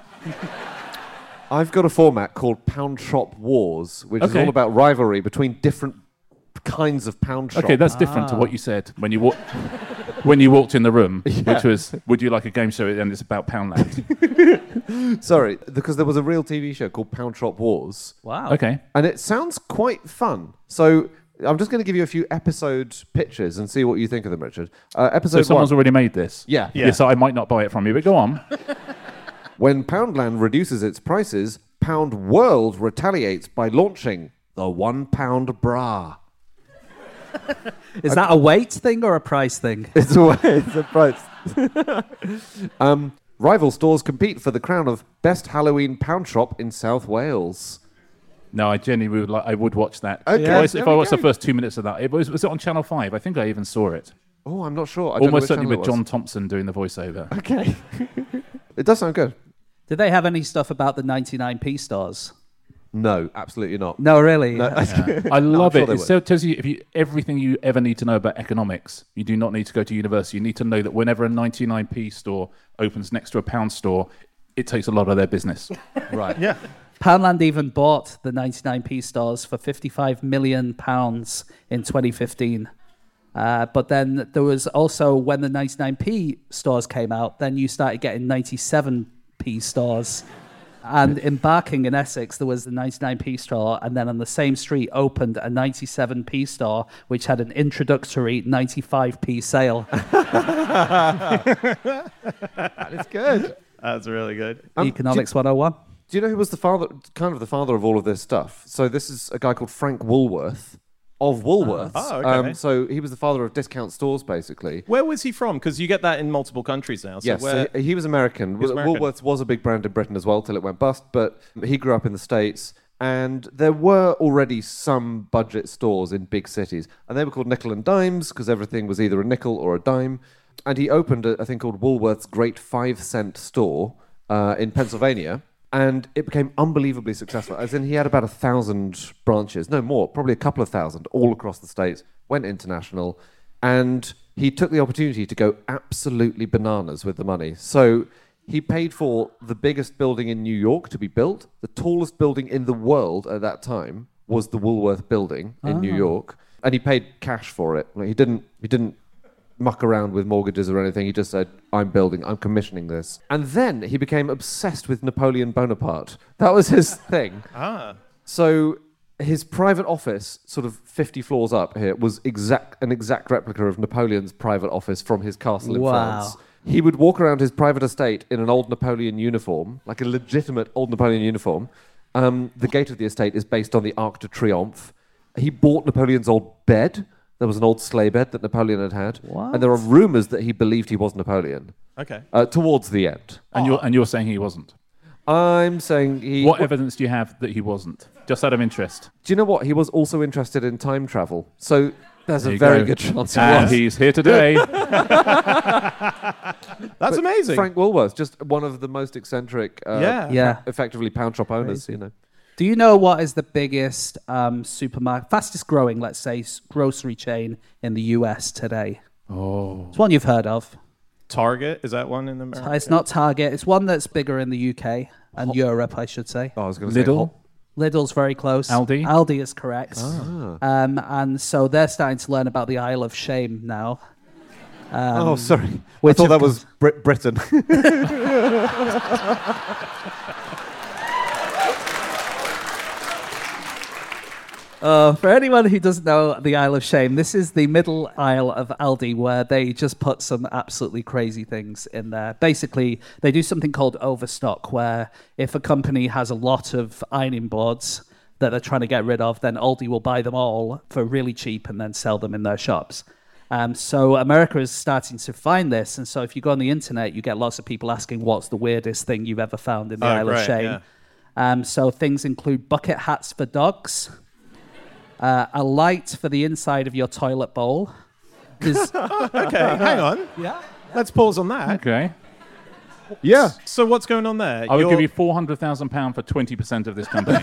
I've got a format called Pound Shop Wars, which is all about rivalry between different kinds of pound shops. Okay, that's different to what you said when you walked in the room, which was, would you like a game show? And it's about Poundland. Sorry, because there was a real TV show called Pound Shop Wars. Wow. Okay. And it sounds quite fun. So I'm just going to give you a few episode pitches and see what you think of them, Richard. Episode So someone's 1. already made this? Yeah. Yes, I might not buy it from you, but go on. When Poundland reduces its prices, Pound World retaliates by launching the £1 bra. Is that a weight thing or a price thing? It's a price. Rival stores compete for the crown of best Halloween pound shop in South Wales. No, I genuinely I would watch that. Okay, If I watched the first 2 minutes of that, was it on Channel 5? I think I even saw it. Oh, I'm not sure. I don't know Almost which certainly channel with it was. John Thompson doing the voiceover. Okay. It does sound good. Did they have any stuff about the 99p stores? No, absolutely not. No, really? No. I love sure it. they It would. tells you everything you ever need to know about economics. You do not need to go to university. You need to know that whenever a 99p store opens next to a pound store, it takes a lot of their business. Right. Yeah. Poundland even bought the 99p stores for £55 million in 2015. But then there was also, when the 99p stores came out, then you started getting 97p stores. And in Barking in Essex, there was the 99p store, and then on the same street opened a 97p store, which had an introductory 95p sale. That is good. That's really good. Economics 101. Do you know who was the father of all of this stuff? So this is a guy called Frank Woolworth of Woolworths. Oh, okay. So he was the father of discount stores, basically. Where was he from? Because you get that in multiple countries now. So Yes, so he was American. was American. Woolworths was a big brand in Britain as well till it went bust, but he grew up in the States, and there were already some budget stores in big cities, and they were called nickel and dimes because everything was either a nickel or a dime. And he opened a thing called Woolworth's Great 5-Cent Store in Pennsylvania, and it became unbelievably successful. As in, he had about 1,000 branches, no more, probably a couple of thousand, all across the States, went international, and he took the opportunity to go absolutely bananas with the money. So he paid for the biggest building in New York to be built. The tallest building in the world at that time was the Woolworth Building in New York, and he paid cash for it. Like, he didn't muck around with mortgages or anything. He just said, I'm commissioning this. And then he became obsessed with Napoleon Bonaparte. That was his thing. So his private office, sort of 50 floors up here, was an exact replica of Napoleon's private office from his castle in France. He would walk around his private estate in an old Napoleon uniform, like a legitimate old Napoleon uniform. The gate of the estate is based on the Arc de Triomphe. He bought Napoleon's old bed. There was an old sleigh bed that Napoleon had. What? And there are rumours that he believed he was Napoleon. Okay. Towards the end. And you're saying he wasn't. I'm saying he... What evidence do you have that he wasn't? Just out of interest. Do you know what? He was also interested in time travel. So there's There a you very go. good chance he And was. he's here today. That's But amazing. Frank Woolworth, just one of the most eccentric, Yeah. effectively pound shop owners, you know. Do you know what is the biggest fastest growing, let's say, grocery chain in the US today? Oh. It's one you've heard of. Target, is that one in America? It's not Target. It's one that's bigger in the UK and Europe, I should say. Oh, I was going to say Lidl. Lidl's very close. Aldi? Aldi is correct. And so they're starting to learn about the Isle of Shame now. oh, sorry. I which thought of that was Britain. For anyone who doesn't know the Isle of Shame, this is the middle aisle of Aldi where they just put some absolutely crazy things in there. Basically, they do something called overstock, where if a company has a lot of ironing boards that they're trying to get rid of, then Aldi will buy them all for really cheap and then sell them in their shops. So America is starting to find this, and so if you go on the internet, you get lots of people asking what's the weirdest thing you've ever found in the Isle of Shame. Yeah. So things include bucket hats for dogs, a light for the inside of your toilet bowl. Okay, hang on. Yeah. Let's pause on that. Okay. yeah. So what's going on there? I would give you £400,000 for 20% of this company.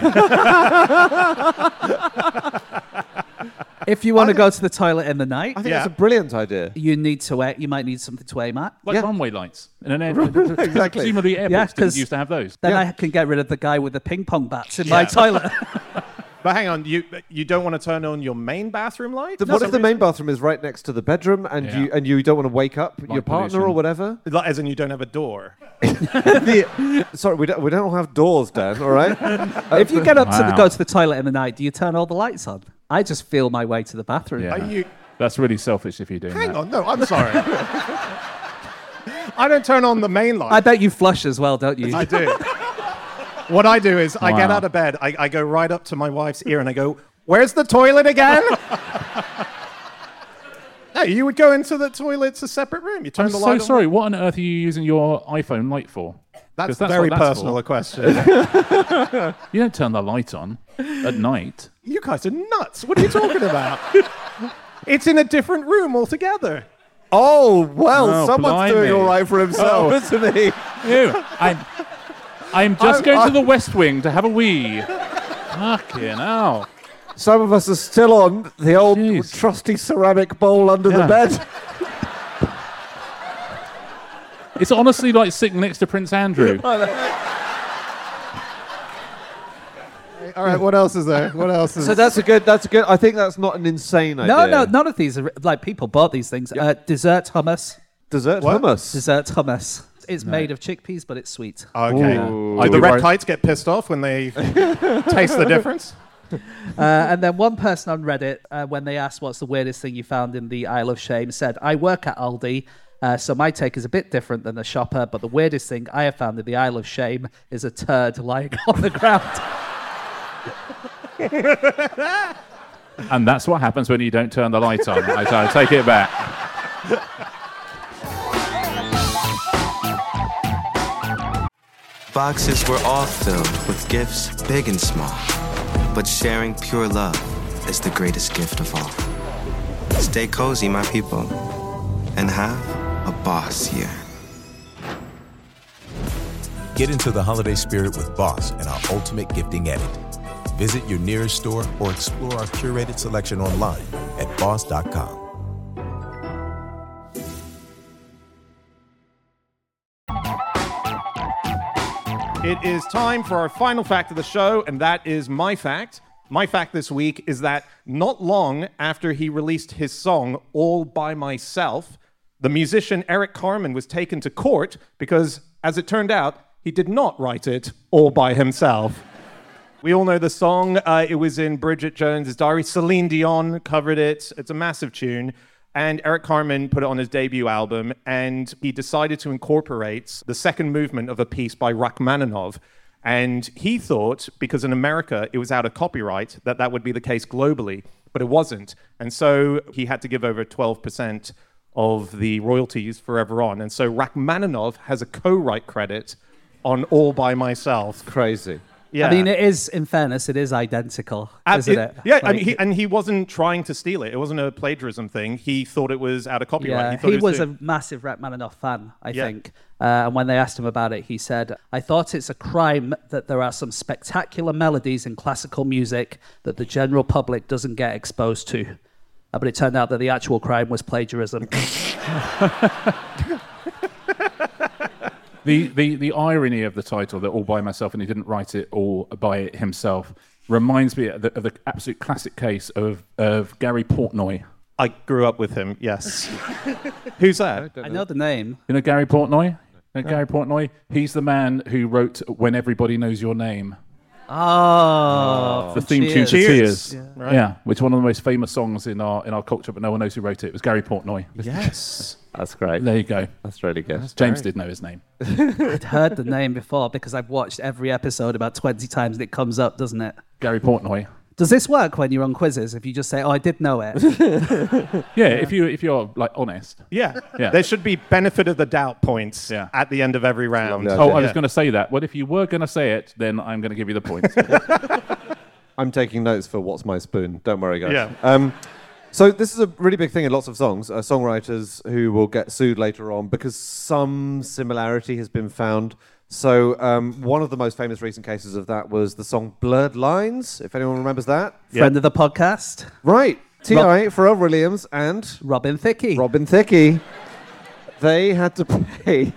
If you want to go to the toilet in the night, I think Yeah. that's a brilliant idea. you need to you might need something to aim at. Like Yeah. runway lights. In an air, Exactly. Presumably airports 'cause didn't used to have those. Then Yeah. I can get rid of the guy with the ping pong bats in my toilet. But hang on, you don't want to turn on your main bathroom light? What if the main bathroom is right next to the bedroom and Yeah. you don't want to wake up your partner pollution. or whatever? Like, as in you don't have a door. Sorry, we don't have doors, Dan. All right. If you get up to Wow. go to the toilet in the night, do you turn all the lights on? I just feel my way to the bathroom. Yeah. Are you? That's really selfish if you're doing Hang that. on, no, I'm sorry. I don't turn on the main light. I bet you flush as well, don't you? I do. What I do is I get Wow. out of bed, I go right up to my wife's ear and I go, "Where's the toilet again?" Hey, you would go into the toilet, it's a separate room. You turn I'm the so light on. sorry. What on earth are you using your iPhone light for? That's 'Cause very what that's personal for. a question. You don't turn the light on at night. You guys are nuts. What are you talking about? It's in a different room altogether. Oh well, Oh, someone's doing blimey. all right for himself, Oh. isn't he? Ew, I'm just going to the West Wing to have a wee. Fucking hell. Some of us are still on the old Jeez. trusty ceramic bowl under the Yeah. bed. It's honestly like sitting next to Prince Andrew. All right, what else is there? What else is So that's a good. I think that's not an insane idea. No, none of these are like people bought these things. Dessert hummus. Dessert What? hummus. Dessert hummus. It's made of chickpeas, but it's sweet. Okay. Ooh. Do the I'd be red worried- kites get pissed off when they taste the difference? And then one person on Reddit, when they asked what's the weirdest thing you found in the Isle of Shame, said, "I work at Aldi, so my take is a bit different than the shopper, but the weirdest thing I have found in the Isle of Shame is a turd lying on the ground." And that's what happens when you don't turn the light on. I take it back. Boxes were all filled with gifts, big and small. But sharing pure love is the greatest gift of all. Stay cozy, my people, and have a boss year. Get into the holiday spirit with Boss and our ultimate gifting edit. Visit your nearest store or explore our curated selection online at boss.com. It is time for our final fact of the show, and that is my fact. My fact this week is that not long after he released his song, All By Myself, the musician Eric Carmen was taken to court because, as it turned out, he did not write it all by himself. We all know the song. It was in Bridget Jones's Diary. Celine Dion covered it. It's a massive tune. And Eric Carmen put it on his debut album, and he decided to incorporate the second movement of a piece by Rachmaninoff. And he thought, because in America it was out of copyright, that would be the case globally, but it wasn't. And so he had to give over 12% of the royalties forever on. And so Rachmaninoff has a co-write credit on All By Myself. Crazy. Yeah. I mean, it is, in fairness, it is identical, isn't it? Yeah, Like, and he wasn't trying to steal it. It wasn't a plagiarism thing. He thought it was out of copyright. yeah, thought he it was doing- a massive Rachmaninoff fan, I Yeah. think. And when they asked him about it, he said, "I thought it's a crime that there are some spectacular melodies in classical music that the general public doesn't get exposed to." But it turned out that the actual crime was plagiarism. The irony of the title, that All By Myself, and he didn't write it all by it himself, reminds me of the absolute classic case of Gary Portnoy. I grew up with him, yes. Who's that? I know the name. You know Gary Portnoy? Gary Portnoy? He's the man who wrote When Everybody Knows Your Name. Oh, The theme tune to Cheers. Tears. Right. Yeah, which is one of the most famous songs in our culture, but no one knows who wrote it. It was Gary Portnoy. Yes. That's great. There you go. That's really good. James did know his name. I'd heard the name before because I've watched every episode about 20 times and it comes up, doesn't it? Gary Portnoy. Does this work when you're on quizzes? If you just say, "Oh, I did know it," Yeah, if you're like honest. Yeah. Yeah. There should be benefit of the doubt points Yeah. at the end of every round. Lovely Oh, idea. I was going to say that. Well, if you were going to say it, then I'm going to give you the points. I'm taking notes for What's My Spoon. Don't worry, guys. Yeah. So this is a really big thing in lots of songs. Songwriters who will get sued later on because some similarity has been found. So one of the most famous recent cases of that was the song Blurred Lines, if anyone remembers that. friend of the podcast, Right. T.I., Pharrell Williams, and Robin Thicke. Robin Thicke. They had to pay...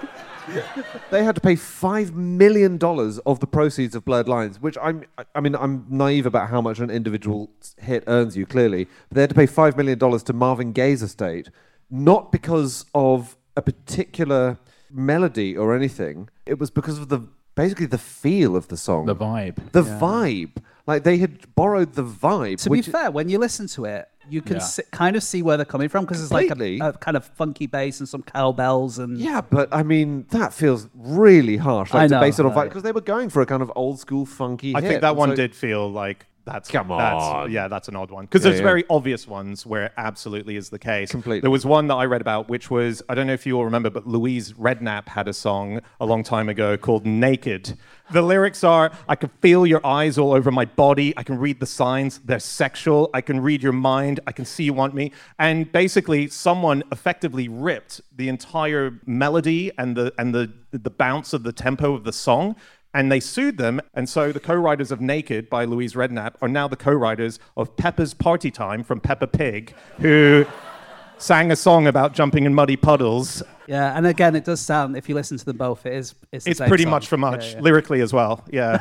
They had to pay $5 million of the proceeds of Blurred Lines, which I'm naive about how much an individual hit earns you, clearly. But they had to pay $5 million to Marvin Gaye's estate, not because of a particular melody or anything. It was because of basically the feel of the song. The vibe. The vibe. Like, they had borrowed the vibe. To be fair, when you listen to it, you can kind of see where they're coming from because it's like Completely. a kind of funky bass and some cowbells and Yeah, but I mean, that feels really harsh. Like, I to know, base it on right. because they were going for a kind of old school funky I hit. think that And one so- did feel like that's Come on. that's an odd one because Yeah, there's yeah. very obvious ones where it absolutely is the case. Completely. There was one that I read about which was, I don't know if you all remember, but Louise Redknapp had a song a long time ago called Naked. The lyrics are, "I can feel your eyes all over my body. I can read the signs. They're sexual. I can read your mind. I can see you want me." And basically, someone effectively ripped the entire melody and the bounce of the tempo of the song. And they sued them, and so the co-writers of Naked by Louise Redknapp are now the co-writers of Peppa's Party Time from Peppa Pig, who sang a song about jumping in muddy puddles. yeah. And again, it does sound, if you listen to them both, it's the It's same pretty song. much for much, Yeah, yeah. lyrically as well, yeah.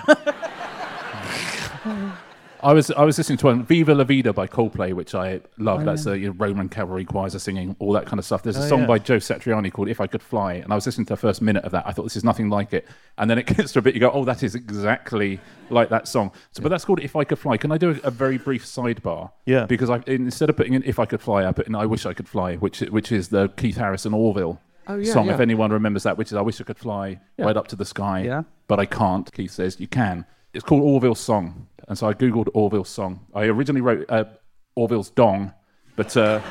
I was listening to one, Viva La Vida by Coldplay, which I love. That's the Roman cavalry choirs are singing, all that kind of stuff. There's a song by Joe Satriani called If I Could Fly, and I was listening to the first minute of that. I thought, this is nothing like it. And then it gets to a bit, you go, oh, that is exactly like that song. So, but that's called If I Could Fly. Can I do a very brief sidebar? Yeah. Because instead of putting in If I Could Fly, I put in I Wish I Could Fly, which is the Keith Harrison Orville song, if anyone remembers that, which is I wish I could fly right up to the sky, Yeah. but I can't. Keith says, you can. It's called Orville's Song. And so I Googled Orville's Song. I originally wrote Orville's Dong, but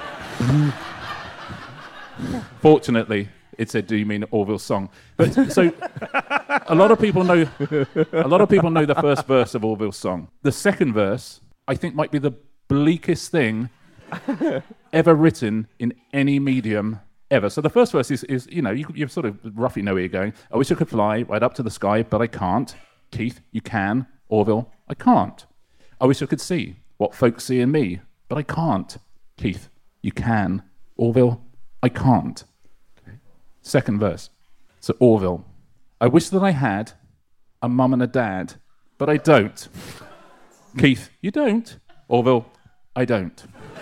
fortunately it said, do you mean Orville's Song? But so a lot of people know the first verse of Orville's Song. The second verse, I think, might be the bleakest thing ever written in any medium ever. So the first verse is you sort of roughly know where you're going. I wish I could fly right up to the sky, but I can't. Keith, you can. Orville, I can't. I wish I could see what folks see in me, but I can't. Keith, you can. Orville, I can't. Second verse. So Orville, I wish that I had a mum and a dad, but I don't. Keith, you don't. Orville, I don't.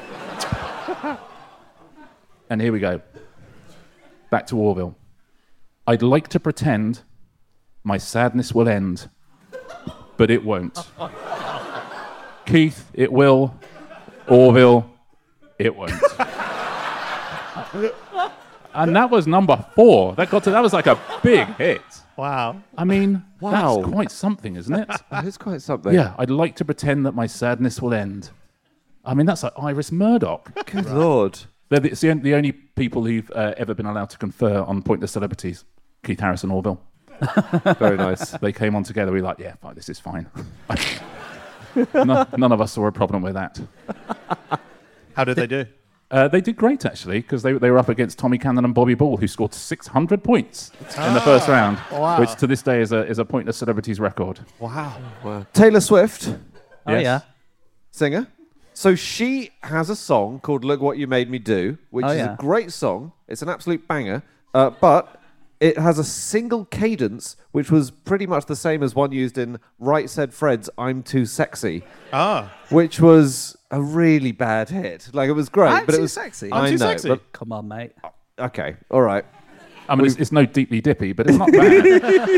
And here we go. Back to Orville. I'd like to pretend my sadness will end, but it won't. Keith, it will. Orville, it won't. And that was number 4. That was like a big hit. Wow. I mean, Wow. that's quite something, isn't it? That is quite something. Yeah, I'd like to pretend that my sadness will end. I mean, that's like Iris Murdoch. Good Lord. It's the only people who've ever been allowed to confer on Pointless Celebrities. Keith Harrison Orville. Very nice. They came on together. We were like, yeah, fine, this is fine. None of us saw a problem with that. How did they do? They did great, actually, because they were up against Tommy Cannon and Bobby Ball, who scored 600 points in the first round, which to this day is a Pointless Celebrities record. Wow. Taylor Swift, Oh, yeah. singer. So she has a song called Look What You Made Me Do, which is a great song. It's an absolute banger. But it has a single cadence, which was pretty much the same as one used in Right Said Fred's I'm Too Sexy. Which was a really bad hit. Like, it was great. I'm but Too it was Sexy? I I'm Too know, Sexy? but- Come on, mate. okay, all right. I mean, it's no deeply dippy, but it's not bad.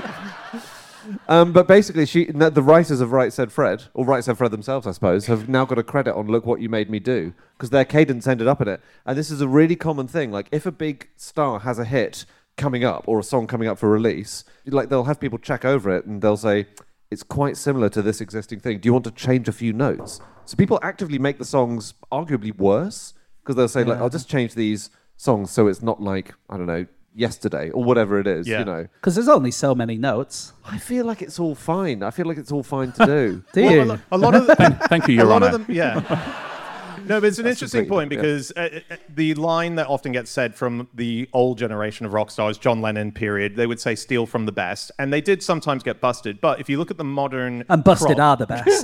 But basically, the writers of Right Said Fred, or Right Said Fred themselves, I suppose, have now got a credit on Look What You Made Me Do, because their cadence ended up in it. And this is a really common thing. Like, if a big star has a hit coming up, or a song coming up for release, like, they'll have people check over it, and they'll say, it's quite similar to this existing thing. Do you want to change a few notes? So people actively make the songs arguably worse, because they'll say, like, I'll just change these songs so it's not like, I don't know, Yesterday, or whatever it is, you know. Because there's only so many notes. I feel like it's all fine. I feel like it's all fine to do. Do you? A lot of Thank you, Your a lot Honour. of them, yeah. No, but it's an interesting completely- point because the line that often gets said from the old generation of rock stars, John Lennon period, they would say steal from the best, and they did sometimes get busted. But if you look at the modern And busted crop, are the best.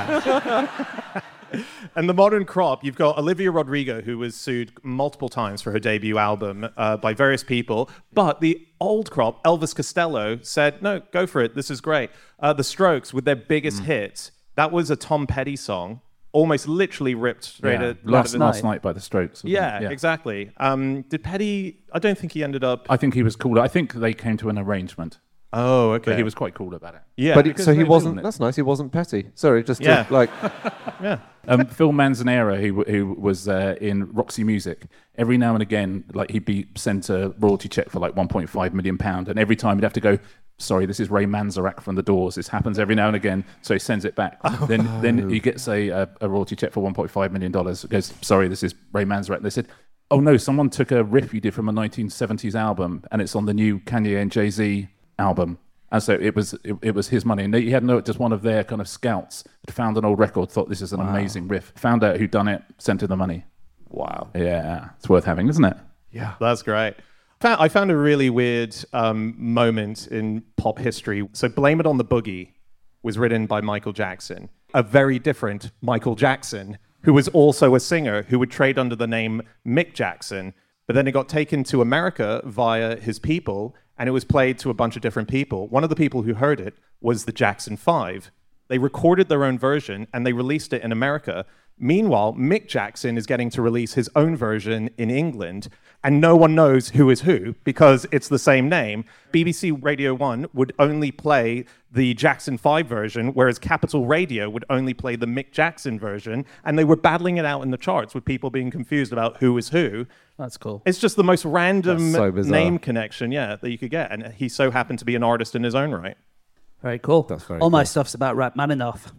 yeah. And the modern crop, you've got Olivia Rodrigo, who was sued multiple times for her debut album by various people. But the old crop, Elvis Costello, said, no, go for it. This is great. The Strokes, with their biggest hit, that was a Tom Petty song, almost literally ripped straight at Last Night by The Strokes. wasn't Yeah, it? exactly. Did Petty, I don't think he ended up... I think he was cool. I think they came to an arrangement, Oh, okay. but he was quite cool about it. Yeah. But because so he they wasn't. filmed it. That's nice. He wasn't petty. Sorry, just Yeah. to, like. yeah. Phil Manzanera, who was in Roxy Music, every now and again, like, he'd be sent a royalty check for like £1.5 million, and every time he'd have to go, sorry, this is Ray Manzarek from The Doors. This happens every now and again, so he sends it back. Then he gets a royalty check for $1.5 million. Goes, sorry, this is Ray Manzarek. And they said, oh no, someone took a riff you did from a 1970s album, and it's on the new Kanye and Jay-Z album. And so it was his money. And he had just one of their kind of scouts had found an old record, thought this is an amazing riff, found out who'd done it, sent him the money. Wow. Yeah, it's worth having, isn't it? Yeah. That's great. I found a really weird moment in pop history. So Blame It on the Boogie was written by Michael Jackson, a very different Michael Jackson, who was also a singer who would trade under the name Mick Jackson. But then it got taken to America via his people, and it was played to a bunch of different people. One of the people who heard it was the Jackson 5. They recorded their own version, and they released it in America. Meanwhile, Mick Jackson is getting to release his own version in England, and no one knows who is who because it's the same name. BBC Radio 1 would only play the Jackson 5 version, whereas Capital Radio would only play the Mick Jackson version, and they were battling it out in the charts with people being confused about who is who. That's cool. It's just the most random That's so bizarre. name connection, that you could get, and he so happened to be an artist in his own right. Very cool. That's very All my cool. stuff's about Rachmaninoff.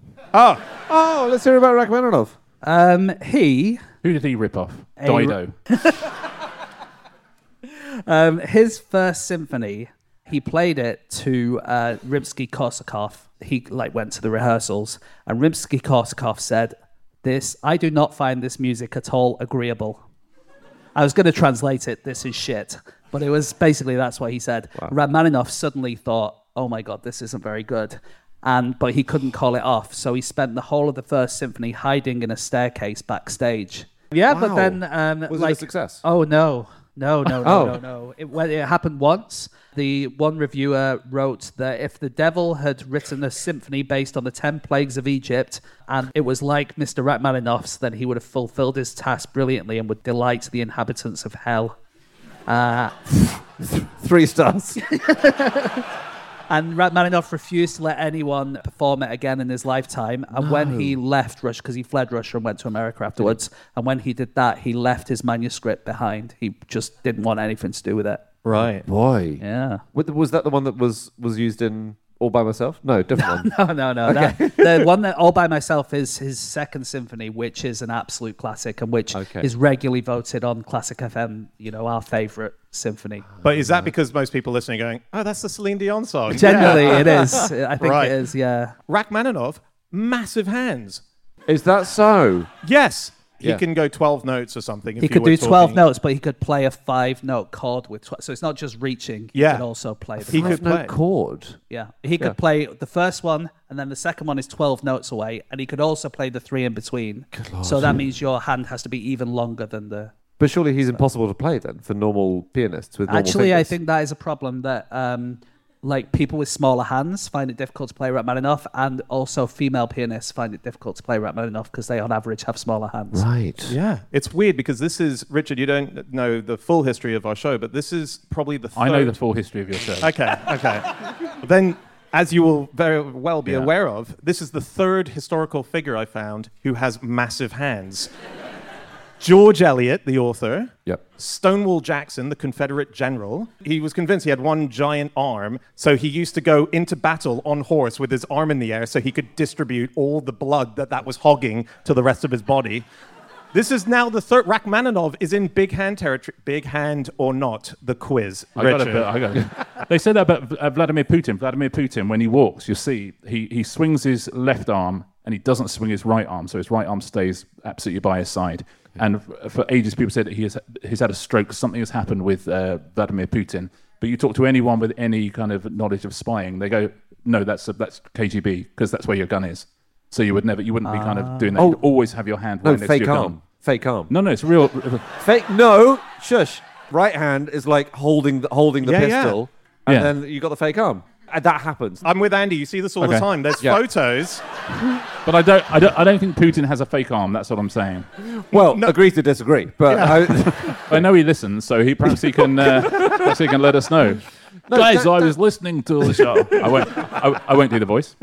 Oh, let's hear about Rachmaninoff. He Who did he rip off? A- Dido. his first symphony, he played it to Rimsky-Korsakov. He went to the rehearsals, and Rimsky-Korsakov said, I do not find this music at all agreeable. I was going to translate it, this is shit. But it was basically, that's what he said. Wow. Rachmaninoff suddenly thought, oh my God, this isn't very good. But he couldn't call it off. So he spent the whole of the first symphony hiding in a staircase backstage. Yeah, but Wow. then... Was it a success? Oh, no. No. Oh. It happened once. The one reviewer wrote that if the devil had written a symphony based on the 10 plagues of Egypt and it was like Mr. Rachmaninoff's, then he would have fulfilled his task brilliantly and would delight the inhabitants of hell. 3 stars. And Rachmaninoff refused to let anyone perform it again in his lifetime. And when he left Russia, because he fled Russia and went to America afterwards, and when he did that, he left his manuscript behind. He just didn't want anything to do with it. Right. Boy. Yeah. Was that the one that was used in All by Myself? No, different one. No. The one that All by Myself is his second symphony, which is an absolute classic and which is regularly voted on Classic FM, our favourite symphony. But is that because most people listening are going, oh, that's the Celine Dion song? Generally, it is. I think it is, yeah. Rachmaninoff, massive hands. Is that so? Yes. He Yeah. can go 12 notes or something. He could do 12 notes, but he could play a 5-note chord with 12. So it's not just reaching. Yeah. He could also play the He chord. could play. No chord. Yeah. He could play the first one, and then the second one is 12 notes away, and he could also play the 3 in between. So that means your hand has to be even longer than the... But surely he's impossible to play then for normal pianists with normal Actually, fingers. I think that is a problem that... people with smaller hands find it difficult to play Rachmaninoff, and also female pianists find it difficult to play Rachmaninoff because they, on average, have smaller hands. Right. Yeah, it's weird because this is, Richard, you don't know the full history of our show, but this is probably the third... I know the full history of your show. Okay. Then, as you will very well be aware of, this is the third historical figure I found who has massive hands. George Eliot, the author. Yep. Stonewall Jackson, the Confederate general. He was convinced he had one giant arm, so he used to go into battle on horse with his arm in the air so he could distribute all the blood that was hogging to the rest of his body. This is now the third. Rachmaninoff is in big hand territory. Big hand or not, the quiz. I got it. They said that about Vladimir Putin. Vladimir Putin, when he walks, you see, he swings his left arm and he doesn't swing his right arm, so his right arm stays absolutely by his side. And for ages, people said that he's had a stroke. Something has happened with Vladimir Putin. But you talk to anyone with any kind of knowledge of spying, they go, "No, that's KGB, because that's where your gun is." So you wouldn't be kind of doing that. Oh. You'd always have your hand No, right next to fake your arm. gun. Fake arm. No, it's real. Fake. No, shush. Right hand is like holding the pistol, and Yeah. then you got the fake arm. And that happens. I'm with Andy. You see this all the Okay. time. There's Yeah. photos. But I don't think Putin has a fake arm. That's what I'm saying. Well, agree to disagree. But I know he listens, so he perhaps he can let us know. Guys, I was listening to the show. I won't do the voice.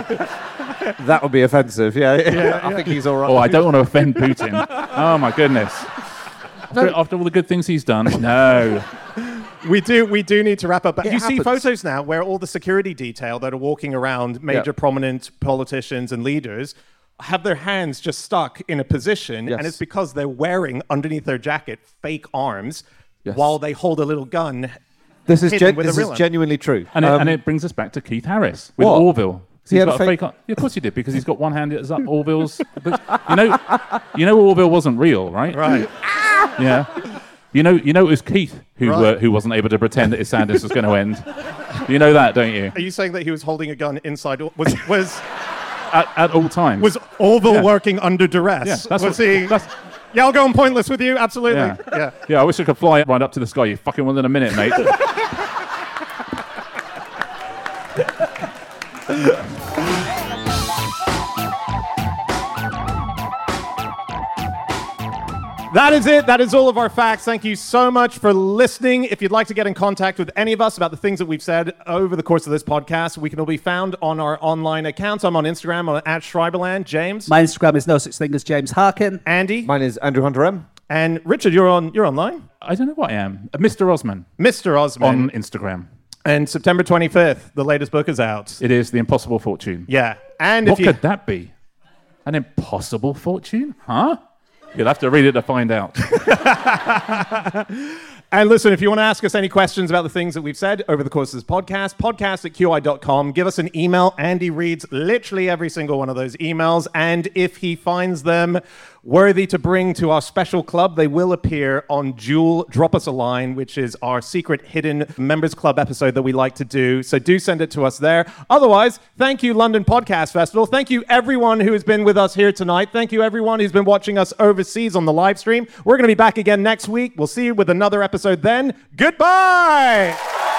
that would be offensive. Yeah, I think he's all right. Oh, I don't want to offend Putin. Oh my goodness. After all the good things he's done, no. We do need to wrap up. But It you see happens. photos now where all the security detail that are walking around, major prominent politicians and leaders, have their hands just stuck in a position, Yes. and it's because they're wearing underneath their jacket fake arms Yes. while they hold a little gun. This is hidden with a real one. genuinely true. And it brings us back to Keith Harris with What? Orville. He He's had got a a fake- fake arm. Yeah, of course he did, because he's got one hand that's up Orville's. But you know Orville wasn't real, right? Right. Yeah. You know it was Keith who Right. who wasn't able to pretend that his sadness was going to end. You know that, don't you? Are you saying that he was holding a gun inside? Was At all times. was Orville Yeah. working under duress? Yeah, that's was what- he? that's- Yeah, I'll go on Pointless with you. Absolutely. Yeah. Yeah, I wish I could fly right up to the sky. You fucking will in a minute, mate. That is it. That is all of our facts. Thank you so much for listening. If you'd like to get in contact with any of us about the things that we've said over the course of this podcast, we can all be found on our online accounts. I'm on Instagram on @Schreiberland. James, My Instagram is no such thing as James Harkin. Andy, Mine is Andrew Hunter M. and Richard. You're online. I don't know what I am. Mr. Osman Mr. Osman. on Instagram. And September 25th, the latest book is out. It is The Impossible Fortune. Yeah. And What if you could that be? An impossible fortune? Huh? You'll have to read it to find out. And listen, if you want to ask us any questions about the things that we've said over the course of this podcast, podcast@qi.com. Give us an email. Andy reads literally every single one of those emails. And if he finds them worthy to bring to our special club, they will appear on Jewel Drop Us a Line, which is our secret hidden members club episode that we like to do. So do send it to us there. Otherwise, thank you, London Podcast Festival. Thank you, everyone who has been with us here tonight. Thank you, everyone who's been watching us overseas on the live stream. We're going to be back again next week. We'll see you with another episode then. Goodbye!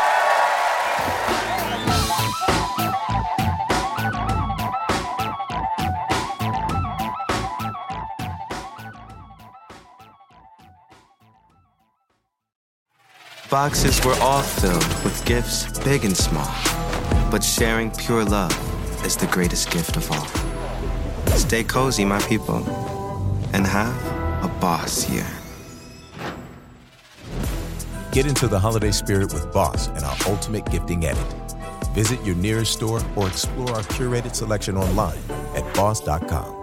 Boxes were all filled with gifts, big and small. But sharing pure love is the greatest gift of all. Stay cozy, my people, and have a boss year. Get into the holiday spirit with Boss and our ultimate gifting edit. Visit your nearest store or explore our curated selection online at boss.com.